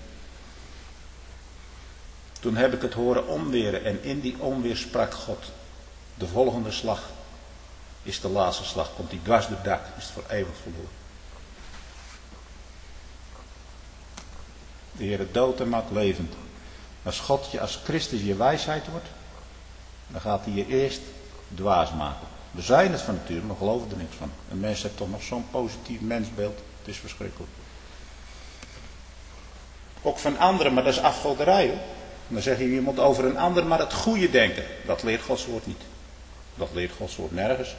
Toen heb ik het horen onweren en in die onweer sprak God. De volgende slag is de laatste slag. Komt die dwars door het dak, is het voor eeuwig verloren. De Heer dood en maakt levend. Als Christus je wijsheid wordt, dan gaat hij je eerst dwaas maken. We zijn het van nature, maar geloven er niks van. Een mens heeft toch nog zo'n positief mensbeeld. Het is verschrikkelijk. Ook van anderen, maar dat is afgoderij, hoor. Dan zeg je moet over een ander maar het goede denken. Dat leert Gods woord niet. Dat leert Gods woord nergens.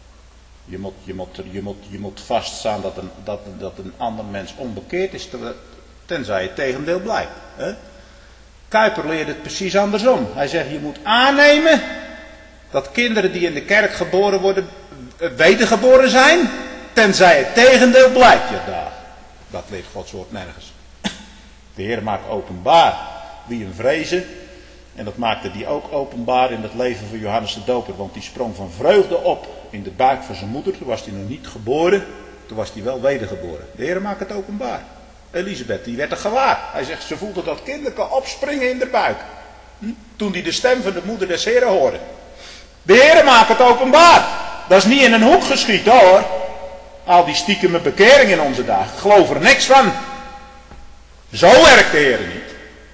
Je moet vaststaan dat een ander mens onbekeerd is, tenzij het tegendeel blijkt. Hè? Kuiper leert het precies andersom. Hij zegt, je moet aannemen dat kinderen die in de kerk geboren worden, wedergeboren zijn, tenzij het tegendeel blijkt. Ja, dat leert Gods woord nergens. De Heer maakt openbaar wie hem vrezen. En dat maakte hij ook openbaar in het leven van Johannes de Doper. Want die sprong van vreugde op in de buik van zijn moeder. Toen was hij nog niet geboren. Toen was hij wel wedergeboren. De Heer maakt het openbaar. Elisabeth, die werd er gewaar. Hij zegt, ze voelde dat kinderke opspringen in de buik. Toen hij de stem van de moeder des Heren hoorde. De Heer maakt het openbaar. Dat is niet in een hoek geschieten, hoor. Al die stiekeme bekering in onze dagen. Ik geloof er niks van. Zo werkt de Heer niet.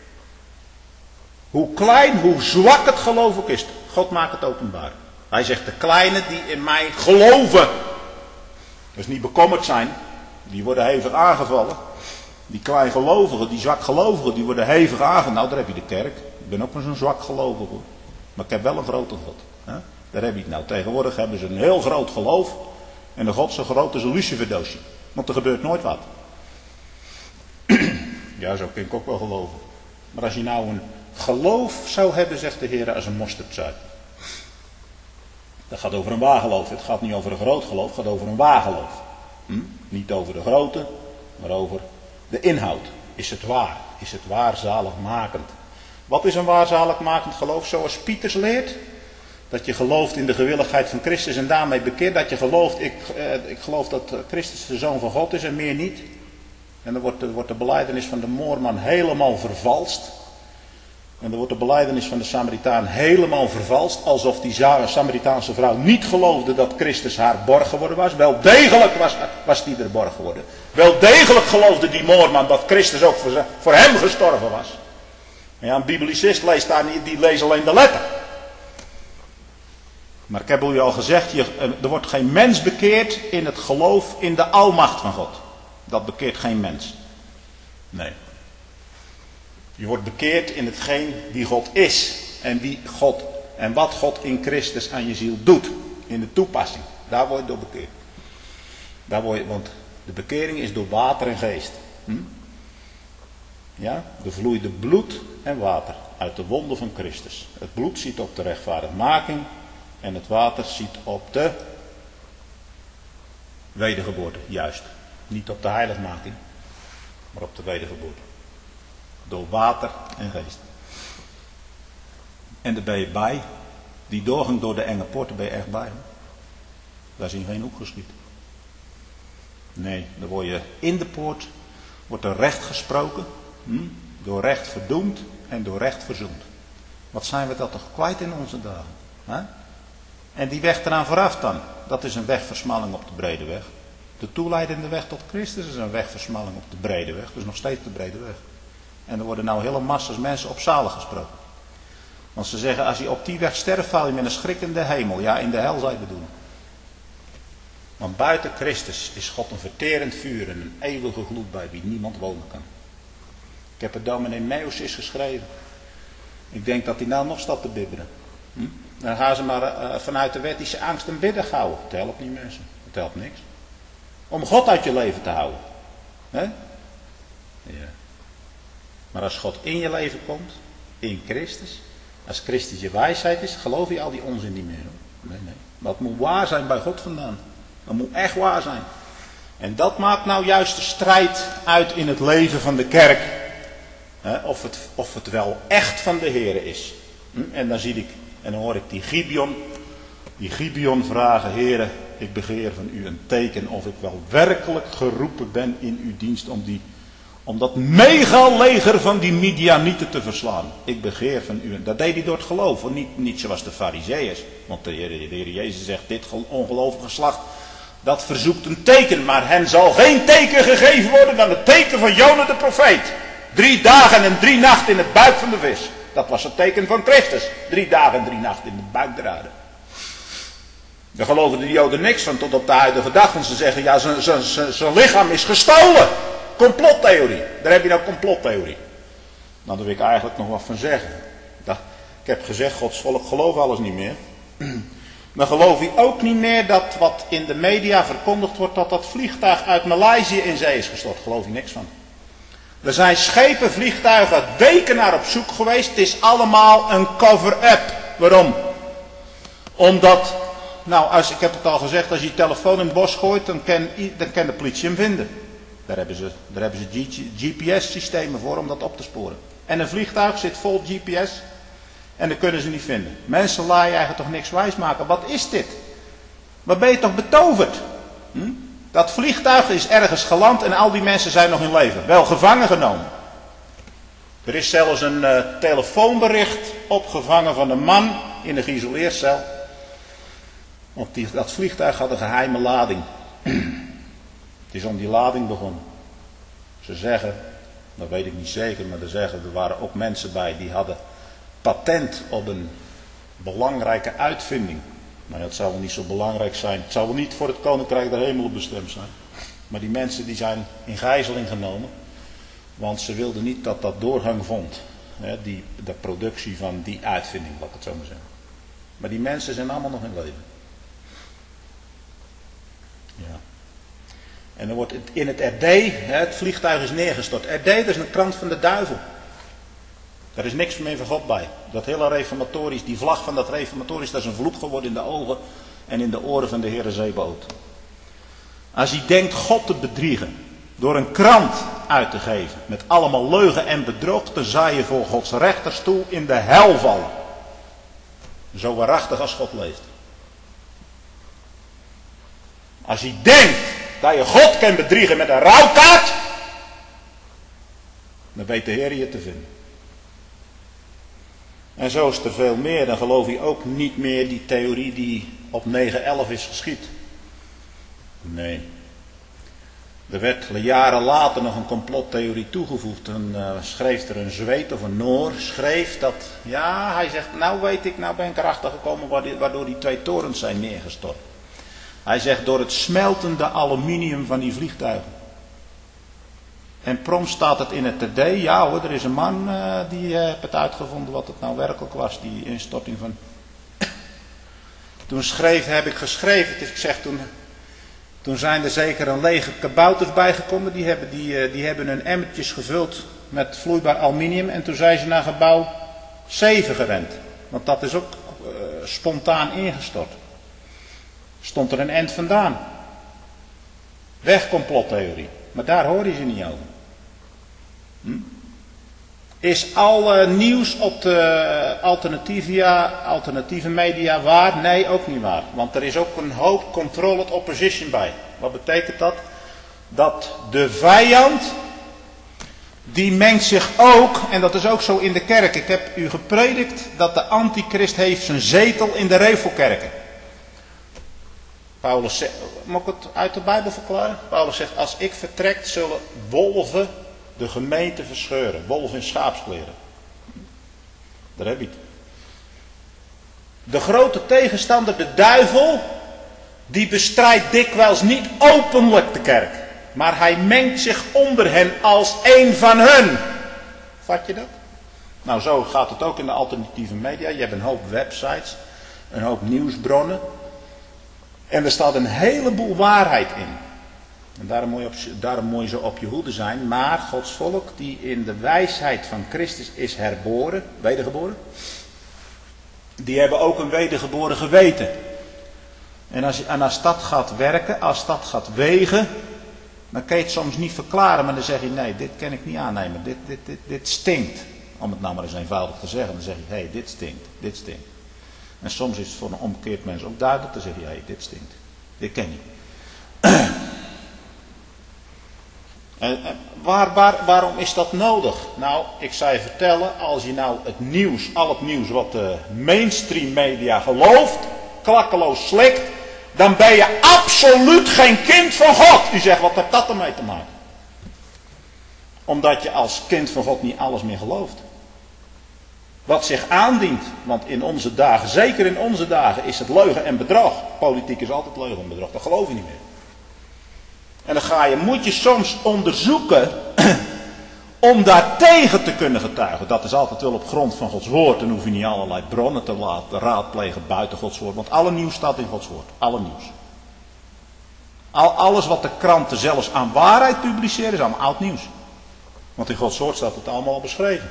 Hoe klein, hoe zwak het geloof ook is. God maakt het openbaar. Hij zegt, de kleinen die in mij geloven. Dus niet bekommerd zijn. Die worden hevig aangevallen. Die kleingelovigen, die zwakgelovigen, die worden hevig aangevallen. Nou, daar heb je de kerk. Ik ben ook maar zo'n zwakgelovige. Maar ik heb wel een grote God. Hè? Daar heb je het nou. Tegenwoordig hebben ze een heel groot geloof. En de God zo groot als een luciferdoosje. Want er gebeurt nooit wat. Ja, zo kan ik ook wel geloven. Maar als je nou een geloof zou hebben, zegt de Heer, als een mosterdzaad. Dat gaat over een waar geloof. Het gaat niet over een groot geloof, het gaat over een waar geloof. Niet over de grootte, maar over de inhoud. Is het waar? Is het waar zaligmakend? Wat is een waar zaligmakend geloof? Zoals Pieters leert. Dat je gelooft in de gewilligheid van Christus en daarmee bekeert. Dat je gelooft, ik geloof dat Christus de Zoon van God is en meer niet. En dan wordt de belijdenis van de moorman helemaal vervalst. En dan wordt de belijdenis van de Samaritaan helemaal vervalst. Alsof die Samaritaanse vrouw niet geloofde dat Christus haar borg geworden was. Wel degelijk was die er borg geworden. Wel degelijk geloofde die moorman dat Christus ook voor hem gestorven was. Ja, een biblicist leest daar niet, die leest alleen de letter. Maar ik heb u al gezegd, er wordt geen mens bekeerd in het geloof in de almacht van God. Dat bekeert geen mens. Nee. Je wordt bekeerd in hetgeen wie God is. En wat God in Christus aan je ziel doet. In de toepassing. Daar word je door bekeerd. Want de bekering is door water en geest. Ja, er vloeide bloed en water uit de wonden van Christus. Het bloed ziet op de rechtvaardigmaking. En het water ziet op de wedergeboorte. Juist. Niet op de heiligmaking, maar op de wedergeboorte. Door water en geest. En daar ben je bij. Die doorgang door de enge poort, daar ben je echt bij. Daar is in geen hoek geschiet. Nee, dan word je in de poort, wordt er recht gesproken. Door recht verdoemd en door recht verzoend. Wat zijn we dat toch kwijt in onze dagen. Hè? En die weg eraan vooraf dan, dat is een wegversmalling op de brede weg. De toeleidende weg tot Christus is een wegversmalling op de brede weg. Dus nog steeds de brede weg. En er worden nou hele massas mensen op zalig gesproken. Want ze zeggen, als je op die weg sterft, val je met een schrik in de hemel. Ja, in de hel zou je bedoelen. Want buiten Christus is God een verterend vuur en een eeuwige gloed bij wie niemand wonen kan. Ik heb het dominee Meeuwis geschreven. Ik denk dat hij nou nog staat te bibberen. Dan gaan ze maar vanuit de wettische angst een bidden houden. Het helpt niet, mensen. Het helpt niks. Om God uit je leven te houden. Hè? Ja. Maar als God in je leven komt, in Christus, als Christus je wijsheid is, geloof je al die onzin niet meer. Hoor. Nee. Dat moet waar zijn bij God vandaan. Dat moet echt waar zijn. En dat maakt nou juist de strijd uit in het leven van de kerk. Of het wel echt van de Heer is. En dan zie ik, en dan hoor ik die Gibeon vragen, Heere, ik begeer van u een teken of ik wel werkelijk geroepen ben in uw dienst om dat megaleger van die Midianieten te verslaan. Ik begeer van u. Dat deed hij door het geloof, niet zoals de Farizeeërs. Want de Heer Jezus zegt, dit ongelovige geslacht, dat verzoekt een teken, maar hen zal geen teken gegeven worden dan het teken van Jona de profeet. 3 dagen en 3 nachten in het buik van de vis. Dat was het teken van Christus. 3 dagen en 3 nachten in de buik der aarde. Daar geloven de Joden niks van tot op de huidige dag. Want ze zeggen, ja, zijn lichaam is gestolen. Complottheorie. Daar heb je nou complottheorie. Nou, daar wil ik eigenlijk nog wat van zeggen. Ik heb gezegd, Gods volk gelooft alles niet meer. Maar geloof je ook niet meer dat wat in de media verkondigd wordt, dat vliegtuig uit Maleisië in zee is gestort. Geloof je niks van. Er zijn schepen, vliegtuigen, weken naar op zoek geweest. Het is allemaal een cover-up. Waarom? Omdat, nou, ik heb het al gezegd, als je je telefoon in het bos gooit, dan kan de politie hem vinden. Daar hebben ze GPS-systemen voor om dat op te sporen. En een vliegtuig zit vol GPS en dan kunnen ze niet vinden. Mensen laten je eigenlijk toch niks wijsmaken. Wat is dit? Wat ben je toch betoverd? Dat vliegtuig is ergens geland en al die mensen zijn nog in leven. Wel gevangen genomen. Er is zelfs een telefoonbericht opgevangen van een man in een geïsoleercel. Want dat vliegtuig had een geheime lading. Het is om die lading begonnen. Ze zeggen, dat weet ik niet zeker, maar er waren ook mensen bij die hadden patent op een belangrijke uitvinding. Maar dat zou wel niet zo belangrijk zijn. Het zou wel niet voor het Koninkrijk der Hemelen bestemd zijn. Maar die mensen die zijn in gijzeling genomen. Want ze wilden niet dat dat doorgang vond. De productie van die uitvinding, laat ik het zo maar zeggen. Maar die mensen zijn allemaal nog in leven. Ja. En dan wordt het in het RD, het vliegtuig is neergestort. RD, dat is een krant van de duivel. Daar is niks meer van God bij. Dat hele reformatorisch, die vlag van dat reformatorisch, dat is een vloek geworden in de ogen en in de oren van de Heere Zebaoth. Als hij denkt God te bedriegen, door een krant uit te geven, met allemaal leugen en bedrog, dan zou je voor Gods rechterstoel in de hel vallen. Zo waarachtig als God leeft. Als hij denkt dat je God kan bedriegen met een rouwkaart, dan weet de Heer je te vinden. En zo is er veel meer. Dan geloof je ook niet meer die theorie die op 9/11 is geschied. Nee. Er werd jaren later nog een complottheorie toegevoegd. Schreef er een Zweed of een Noor. Schreef dat, ja, hij zegt, nou weet ik, nou ben ik erachter gekomen waardoor die 2 torens zijn neergestort. Hij zegt door het smeltende aluminium van die vliegtuigen. En prompt staat het in het TD. Ja hoor, er is een man die heeft het uitgevonden wat het nou werkelijk was. Die instorting van... Toen heb ik geschreven. Ik zeg toen zijn er zeker een leger kabouters bijgekomen. Die hebben hun emmertjes gevuld met vloeibaar aluminium. En toen zijn ze naar gebouw 7 gerend. Want dat is ook spontaan ingestort. Stond er een end vandaan. Weg complottheorie. Maar daar hoor je ze niet over. Is al nieuws op de alternatieve media waar? Nee, ook niet waar. Want er is ook een hoop controlled opposition bij. Wat betekent dat? Dat de vijand, die mengt zich ook, en dat is ook zo in de kerk. Ik heb u gepredikt dat de antichrist heeft zijn zetel in de Revelkerken. Paulus zegt, moet ik het uit de Bijbel verklaren? Paulus zegt, als ik vertrek zullen wolven de gemeente verscheuren. Wolven in schaapskleren. Daar heb je het. De grote tegenstander, de duivel, die bestrijdt dikwijls niet openlijk de kerk. Maar hij mengt zich onder hen als één van hun. Vat je dat? Nou, zo gaat het ook in de alternatieve media. Je hebt een hoop websites, een hoop nieuwsbronnen. En er staat een heleboel waarheid in. En daarom moet je zo op je hoede zijn. Maar Gods volk die in de wijsheid van Christus is herboren, wedergeboren. Die hebben ook een wedergeboren geweten. En als dat gaat werken, als dat gaat wegen, dan kan je het soms niet verklaren. Maar dan zeg je, nee, dit kan ik niet aannemen. Dit stinkt. Om het nou maar eens eenvoudig te zeggen. Dan zeg je, hé, dit stinkt, dit stinkt. En soms is het voor een omgekeerd mens ook duidelijk. Dan zeg je, hé, dit stinkt. Dit ken je. En waarom is dat nodig? Nou, ik zou je vertellen, als je nou het nieuws, al het nieuws wat de mainstream media gelooft, klakkeloos slikt, dan ben je absoluut geen kind van God. U zegt, wat heeft dat ermee te maken? Omdat je als kind van God niet alles meer gelooft. Wat zich aandient, want in onze dagen, zeker in onze dagen, is het leugen en bedrog. Politiek is altijd leugen en bedrog, dat geloof je niet meer. En dan moet je soms onderzoeken om daar tegen te kunnen getuigen. Dat is altijd wel op grond van Gods woord. Dan hoef je niet allerlei bronnen te laten raadplegen buiten Gods woord. Want alle nieuws staat in Gods woord. Alle nieuws. Alles wat de kranten zelfs aan waarheid publiceren is allemaal oud nieuws. Want in Gods woord staat het allemaal al beschreven.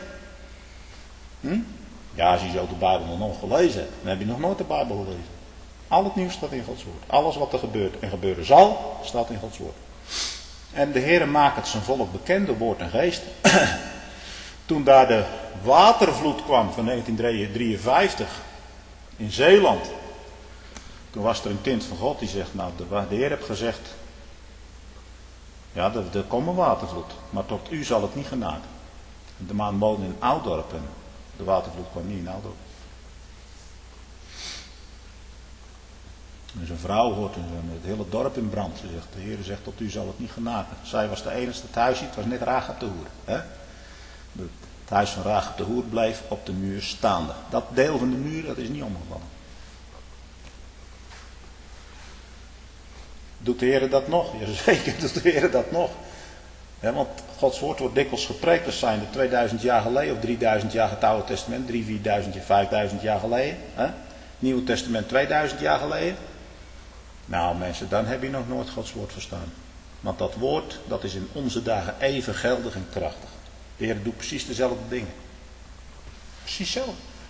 Ja, als je zo de Bijbel nog gelezen hebt, dan heb je nog nooit de Bijbel gelezen. Al het nieuws staat in Gods woord. Alles wat er gebeurt en gebeuren zal, staat in Gods woord. En de Heere maakt het zijn volk bekend door woord en geest. Toen daar de watervloed kwam van 1953 in Zeeland. Toen was er een kind van God die zegt, nou de Heer heeft gezegd, ja er komt een watervloed. Maar tot u zal het niet genaken. De man woonde in Ouddorp en de watervloed kwam niet in Ouddorp. Dus een vrouw hoort het hele dorp in brand. Ze zegt, de Heer zegt, tot u zal het niet genaken. Zij was de enige, het huisje, het was net Rachab de hoer. Hè? Het huis van Rachab de hoer bleef op de muur staande. Dat deel van de muur, dat is niet omgevallen. Doet de Heer dat nog? Jazeker, doet de Heer dat nog. Ja, want Gods woord wordt dikwijls gepreekt. Dat zijn er 2000 jaar geleden of 3000 jaar het Oude Testament. 3, 4000, 5000 jaar geleden. Hè? Nieuwe Testament 2000 jaar geleden. Nou mensen, dan heb je nog nooit Gods woord verstaan. Want dat woord, dat is in onze dagen even geldig en krachtig. De Heer doet precies dezelfde dingen. Precies hetzelfde.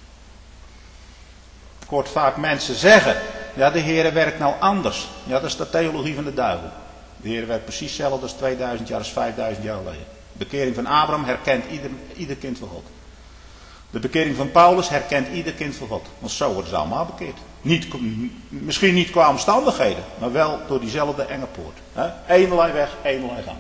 Ik hoor vaak mensen zeggen, ja de Heer werkt nou anders. Ja, dat is de theologie van de duivel. De Heer werkt precies hetzelfde als 2000 jaar, als 5000 jaar geleden. De bekering van Abraham herkent ieder kind van God. De bekering van Paulus herkent ieder kind van God. Want zo worden ze allemaal bekeerd. Misschien niet qua omstandigheden, maar wel door diezelfde enge poort. Eenelei weg, eenelei gang.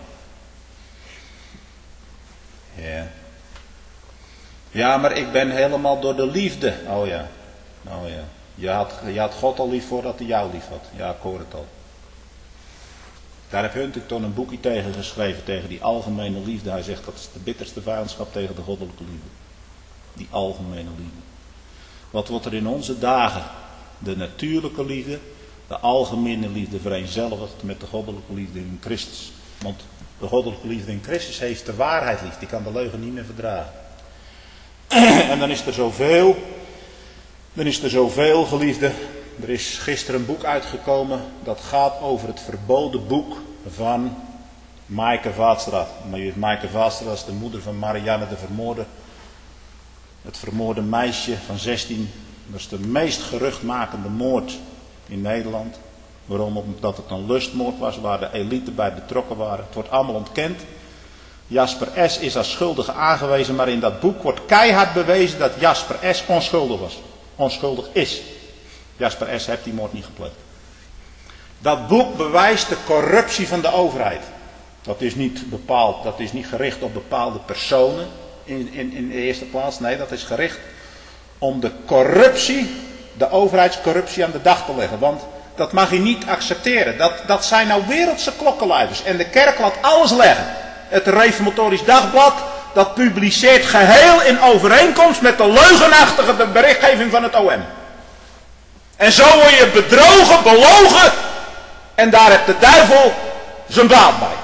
Ja. Ja, maar ik ben helemaal door de liefde. Oh ja. Oh ja. Je had God al lief voordat hij jou lief had. Ja, ik hoor het al. Daar heb Huntington een boekje tegen geschreven, tegen die algemene liefde. Hij zegt dat is de bitterste vijandschap tegen de goddelijke liefde. Die algemene liefde. Wat wordt er in onze dagen? De natuurlijke liefde, de algemene liefde vereenzelvigd met de goddelijke liefde in Christus. Want de goddelijke liefde in Christus heeft de waarheid lief. Die kan de leugen niet meer verdragen. En dan is er zoveel. Dan is er zoveel, geliefde. Er is gisteren een boek uitgekomen. Dat gaat over het verboden boek van Maaike Vaatstra. Maaike Vaatstra is de moeder van Marianne de Vermoorde. Het vermoorde meisje van 16. Dat is de meest geruchtmakende moord in Nederland. Waarom? Omdat het een lustmoord was waar de elite bij betrokken waren. Het wordt allemaal ontkend. Jasper S. is als schuldige aangewezen, maar in dat boek wordt keihard bewezen dat Jasper S. onschuldig was. Onschuldig is. Jasper S. heeft die moord niet gepleegd. Dat boek bewijst de corruptie van de overheid. Dat is niet bepaald, dat is niet gericht op bepaalde personen in de eerste plaats. Nee, dat is gericht om de corruptie, de overheidscorruptie aan de dag te leggen. Want dat mag je niet accepteren. Dat zijn nou wereldse klokkenluiders. En de kerk laat alles leggen. Het Reformatorisch Dagblad, dat publiceert geheel in overeenkomst met de leugenachtige berichtgeving van het OM. En zo word je bedrogen, belogen. En daar heeft de duivel zijn baat bij.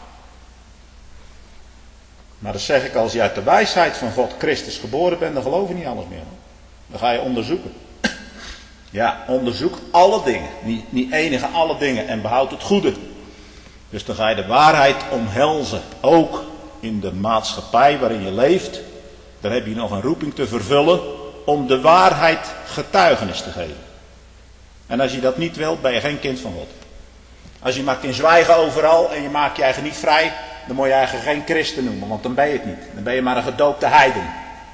Maar dan zeg ik, als je uit de wijsheid van God Christus geboren bent, dan geloof je niet alles meer. Dan ga je onderzoeken. Ja, onderzoek alle dingen. Niet enige alle dingen. En behoud het goede. Dus dan ga je de waarheid omhelzen. Ook in de maatschappij waarin je leeft. Daar heb je nog een roeping te vervullen. Om de waarheid getuigenis te geven. En als je dat niet wilt, ben je geen kind van God. Als je maar in zwijgen overal en je maakt je eigen niet vrij. Dan moet je eigen geen christen noemen. Want dan ben je het niet. Dan ben je maar een gedoopte heiden.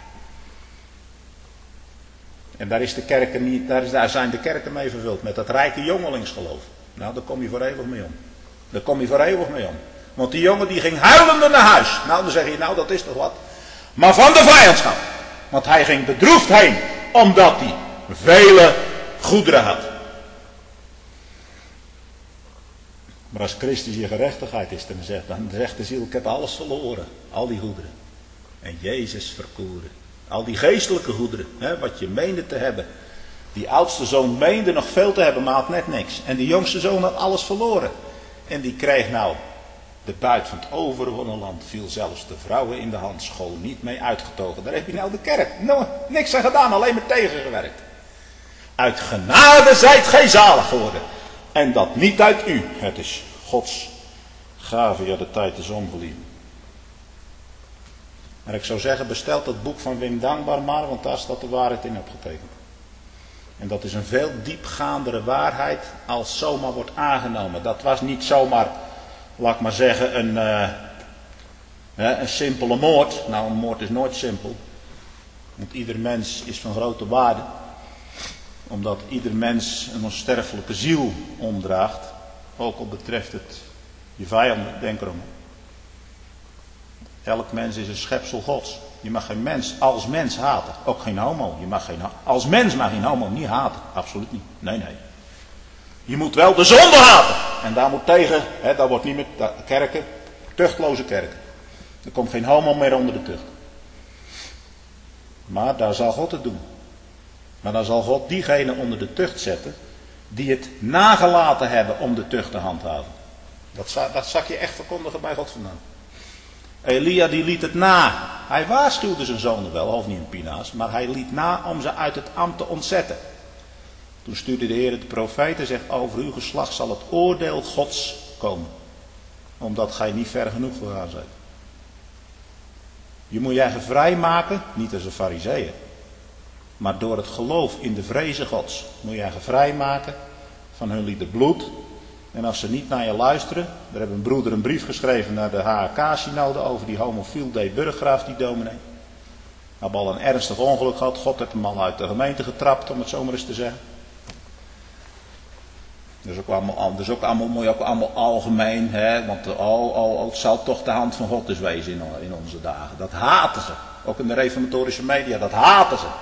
En daar zijn de kerken mee vervuld. Met dat rijke jongelingsgeloof. Nou, daar kom je voor eeuwig mee om. Daar kom je voor eeuwig mee om. Want die jongen die ging huilende naar huis. Nou, dan zeg je, nou dat is toch wat. Maar van de vijandschap. Want hij ging bedroefd heen. Omdat hij vele goederen had. Maar als Christus je gerechtigheid is, dan zegt de ziel, ik heb alles verloren. Al die goederen. En Jezus verkoren. Al die geestelijke goederen, wat je meende te hebben. Die oudste zoon meende nog veel te hebben, maar had net niks. En die jongste zoon had alles verloren. En die kreeg nou de buit van het overwonnen land. Viel zelfs de vrouwen in de hand, school niet mee uitgetogen. Daar heb je nou de kerk. Nou, niks aan gedaan, alleen maar tegengewerkt. Uit genade zijt gij zalig geworden. En dat niet uit u. Het is Gods gave, ja de tijd is omgelieven. Maar ik zou zeggen, bestel dat boek van Wim Dankbaar maar, want daar staat de waarheid in opgetekend. En dat is een veel diepgaandere waarheid als zomaar wordt aangenomen. Dat was niet zomaar, laat ik maar zeggen, een simpele moord. Nou, een moord is nooit simpel. Want ieder mens is van grote waarde. Omdat ieder mens een onsterfelijke ziel omdraagt. Ook al betreft het je vijanden, denk erom. Elk mens is een schepsel Gods. Je mag geen mens als mens haten. Ook geen homo. Als mens mag je een homo niet haten. Absoluut niet. Nee. Je moet wel de zonde haten. En daar moet tegen, daar wordt niet meer kerken, tuchtloze kerken. Er komt geen homo meer onder de tucht. Maar daar zal God het doen. Maar dan zal God diegene onder de tucht zetten die het nagelaten hebben om de tucht te handhaven. Dat zag je echt verkondigen bij God vandaan. Elia die liet het na. Hij waarschuwde zijn zonen wel, of niet in Pinaas, maar hij liet na om ze uit het ambt te ontzetten. Toen stuurde de Heer de profeet en zegt, over uw geslacht zal het oordeel Gods komen. Omdat gij niet ver genoeg gegaan zijt. Je moet je eigen vrijmaken, niet als een farizeeën. Maar door het geloof in de vrezen Gods moet je eigen vrijmaken van hun lieder bloed. En als ze niet naar je luisteren, daar heeft een broeder een brief geschreven naar de HK-synode over die homofiel D. Burggraaf, die dominee. Hij had al een ernstig ongeluk gehad, God heeft hem al uit de gemeente getrapt, om het zo maar eens te zeggen. Dus ook allemaal, moet je ook allemaal algemeen, want het zal toch de hand van God dus wezen in onze dagen. Dat haten ze, ook in de reformatorische media, dat haten ze.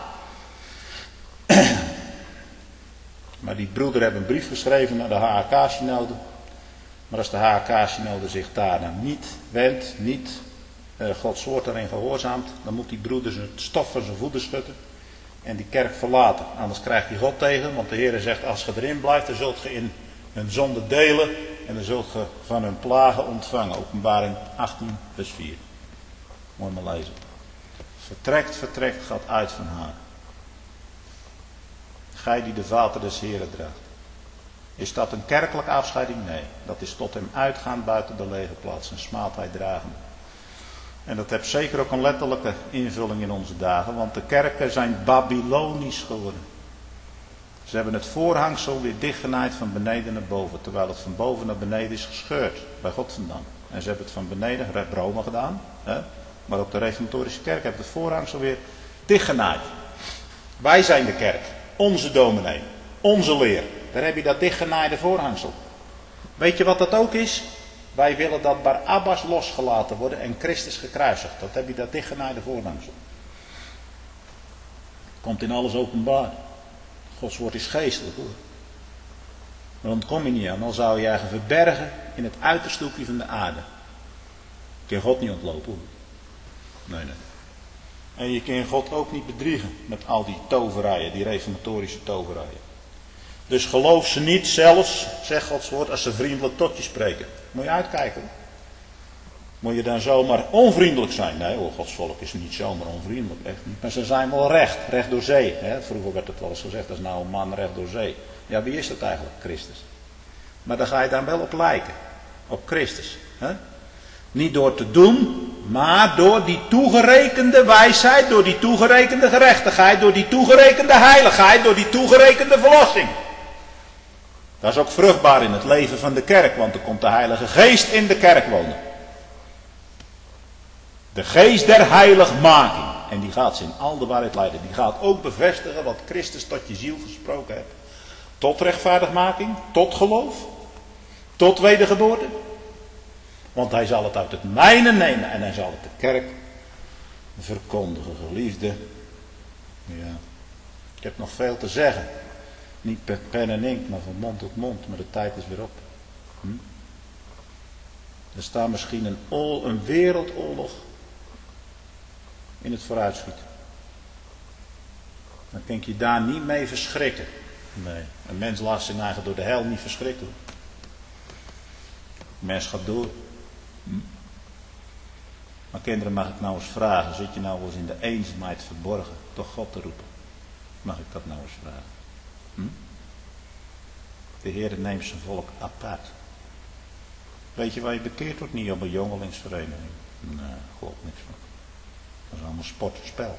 Maar die broeder heeft een brief geschreven naar de HK-synode. Maar als de HK-synode zich daar dan niet wendt, niet Gods woord daarin gehoorzaamt, dan moet die broeder zijn stof van zijn voeten schudden en die kerk verlaten. Anders krijgt hij God tegen, want de Heer zegt, als je erin blijft, dan zult je in hun zonde delen en dan zult je van hun plagen ontvangen. Openbaring 18 vers 4. Mooi maar lezen. Vertrekt, gaat uit van haar. Gij die de vater des Heren draagt. Is dat een kerkelijke afscheiding? Nee. Dat is tot hem uitgaan buiten de lege plaats en smaalt hij dragen. En dat heeft zeker ook een letterlijke invulling in onze dagen, want de kerken zijn Babylonisch geworden. Ze hebben het voorhangsel weer dichtgenaaid van beneden naar boven. Terwijl het van boven naar beneden is gescheurd. Bij God vandaan. En ze hebben het van beneden, Rome gedaan. Hè? Maar ook de reformatorische kerk heeft het voorhangsel weer dichtgenaaid. Wij zijn de kerk. Onze dominee. Onze leer. Daar heb je dat dichtgenaaide voorhangsel. Weet je wat dat ook is? Wij willen dat Barabbas losgelaten worden en Christus gekruisigd. Dat heb je dat dichtgenaaide voorhangsel. Komt in alles openbaar. Gods woord is geestelijk hoor. Daar ontkom je niet aan. Dan zou je je verbergen in het uiterste hoekje van de aarde. Je kan God niet ontlopen hoor. Nee. En je kan God ook niet bedriegen met al die toverijen, die reformatorische toverijen. Dus geloof ze niet zelfs, zegt Gods woord, als ze vriendelijk tot je spreken. Moet je uitkijken. Moet je dan zomaar onvriendelijk zijn? Nee hoor, Gods volk is niet zomaar onvriendelijk, echt niet. Maar ze zijn wel recht door zee. Hè? Vroeger werd het wel eens gezegd, dat is nou een man recht door zee. Ja, wie is dat eigenlijk? Christus. Maar dan ga je dan wel op lijken. Op Christus. Hè? Niet door te doen, maar door die toegerekende wijsheid, door die toegerekende gerechtigheid, door die toegerekende heiligheid, door die toegerekende verlossing. Dat is ook vruchtbaar in het leven van de kerk, want er komt de Heilige Geest in de kerk wonen. De geest der heiligmaking. En die gaat ze in al de waarheid leiden. Die gaat ook bevestigen wat Christus tot je ziel gesproken heeft. Tot rechtvaardigmaking, tot geloof, tot wedergeboorte. Want hij zal het uit het mijne nemen en hij zal het de kerk verkondigen, geliefde. Ja, ik heb nog veel te zeggen. Niet per pen en inkt, maar van mond tot mond. Maar de tijd is weer op. Er staat misschien een wereldoorlog in het vooruitschiet. Dan kan je daar niet mee verschrikken. Nee, een mens laat zijn eigen door de hel niet verschrikken. Een mens gaat door. Maar kinderen, mag ik nou eens vragen, zit je nou eens in de eenzaamheid verborgen, toch God te roepen? Mag ik dat nou eens vragen? De Heer neemt zijn volk apart. Weet je waar je bekeerd wordt? Niet op een jongelingsvereniging. Nee, geloof niks van. Dat is allemaal sport en spel.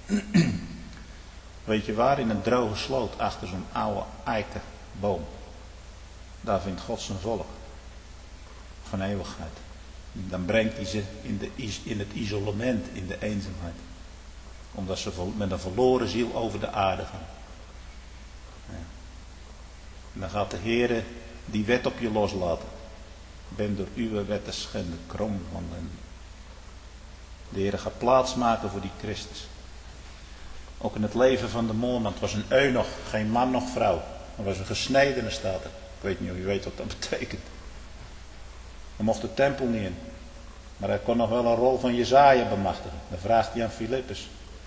Weet je waar? In een droge sloot achter zo'n oude eikenboom. Daar vindt God zijn volk. Van eeuwigheid. Dan brengt hij ze in het isolement, in de eenzaamheid. Omdat ze met een verloren ziel over de aarde gaan. Ja. En dan gaat de Heer die wet op je loslaten. Ben door uw wet te schenden, krom van hen. De Heer gaat plaats maken voor die Christus. Ook in het leven van de moorman. Het was een eunuch, geen man nog vrouw. Het was een gesnedene, staat er. Ik weet niet of je weet wat dat betekent. Hij mocht de tempel niet in. Maar hij kon nog wel een rol van Jesaja bemachtigen. Dan vraagt hij aan Filippus.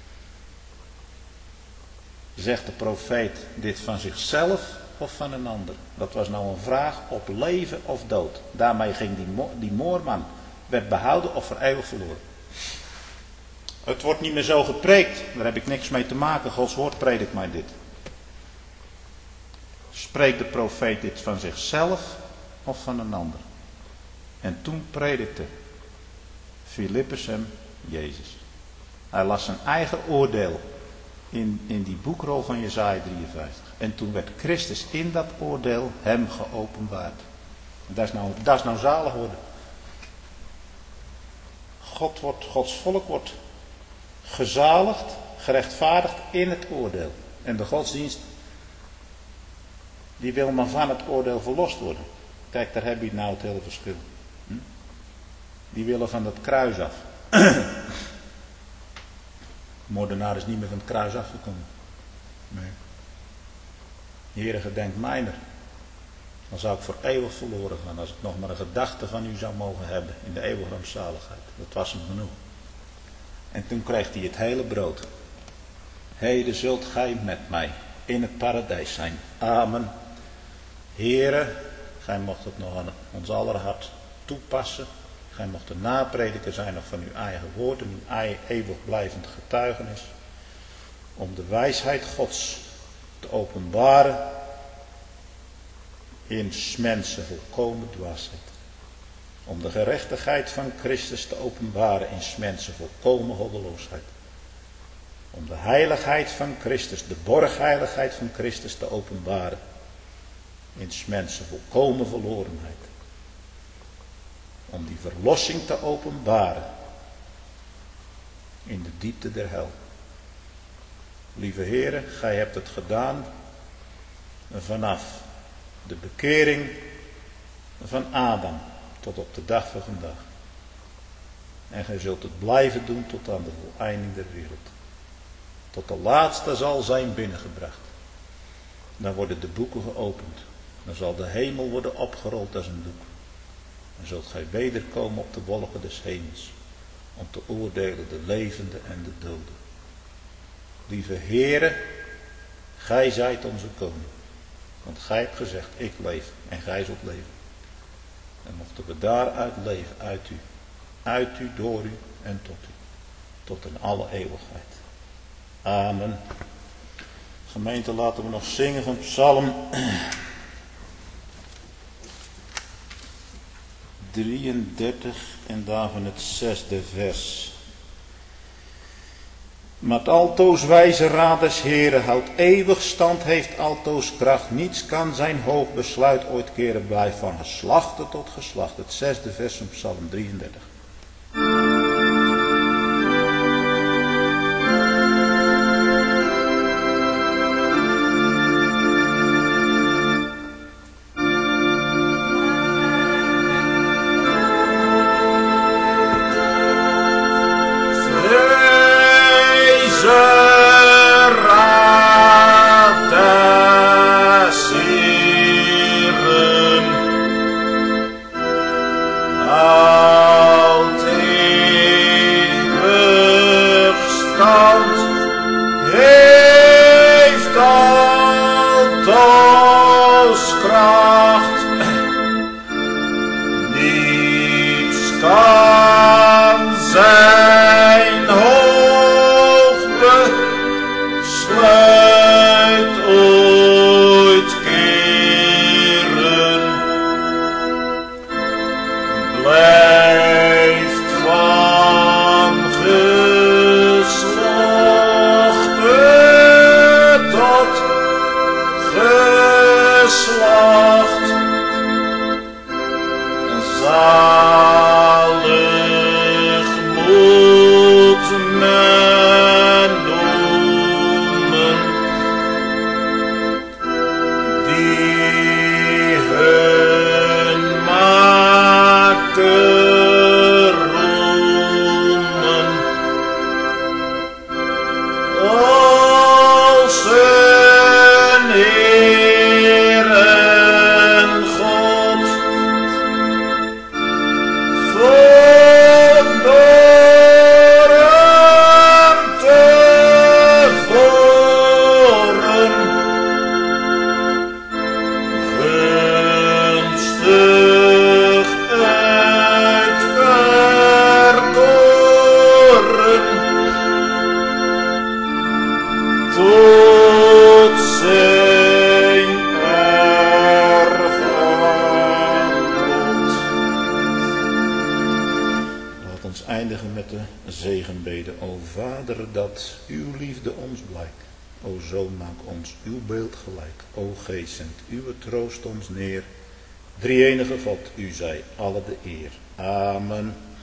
Zegt de profeet dit van zichzelf of van een ander? Dat was nou een vraag op leven of dood. Daarmee ging die moorman, werd behouden of voor eeuwig verloren. Het wordt niet meer zo gepreekt. Daar heb ik niks mee te maken. Gods woord predikt mij dit. Spreekt de profeet dit van zichzelf of van een ander? En toen predikte Filippus hem Jezus. Hij las zijn eigen oordeel in die boekrol van Jesaja 53. En toen werd Christus in dat oordeel hem geopenbaard. Dat is nou zalig worden. Gods volk wordt gezaligd, gerechtvaardigd in het oordeel. En de godsdienst, die wil maar van het oordeel verlost worden. Kijk, daar heb je nou het hele verschil. Die willen van dat kruis af. De moordenaar is niet meer van het kruis afgekomen. Nee. Heere, gedenk mijner. Dan zou ik voor eeuwig verloren gaan. Als ik nog maar een gedachte van u zou mogen hebben. In de eeuwige rampzaligheid. Dat was hem genoeg. En toen kreeg hij het hele brood. Heden zult gij met mij in het paradijs zijn. Amen. Heere, gij mocht het nog aan ons aller hart toepassen. Gij mocht de naprediker zijn nog van uw eigen woord en uw eeuwig blijvend getuigenis. Om de wijsheid Gods te openbaren in 's mensen volkomen dwaasheid. Om de gerechtigheid van Christus te openbaren in 's mensen volkomen goddeloosheid. Om de heiligheid van Christus, de borgheiligheid van Christus te openbaren. In 's mensen volkomen verlorenheid. Om die verlossing te openbaren. In de diepte der hel. Lieve heren, gij hebt het gedaan vanaf de bekering van Adam tot op de dag van vandaag. En gij zult het blijven doen tot aan de voleinding der wereld. Tot de laatste zal zijn binnengebracht. Dan worden de boeken geopend. Dan zal de hemel worden opgerold als een doek. Dan zult gij wederkomen op de wolken des hemels. Om te oordelen de levenden en de doden. Lieve Heere, gij zijt onze koning. Want gij hebt gezegd, ik leef en gij zult leven. En mochten we daaruit leven, uit u, door u en tot in alle eeuwigheid. Amen. Gemeente, laten we nog zingen van Psalm 33 en daarvan het 6e vers. Maar altoos wijze raad des Heren houdt eeuwig stand, heeft altoos kracht. Niets kan zijn hoog besluit ooit keren, blijft van geslachte tot geslacht. Het 6e vers van Psalm 33. Troost ons neer, drie-enige God, u zij alle de eer. Amen.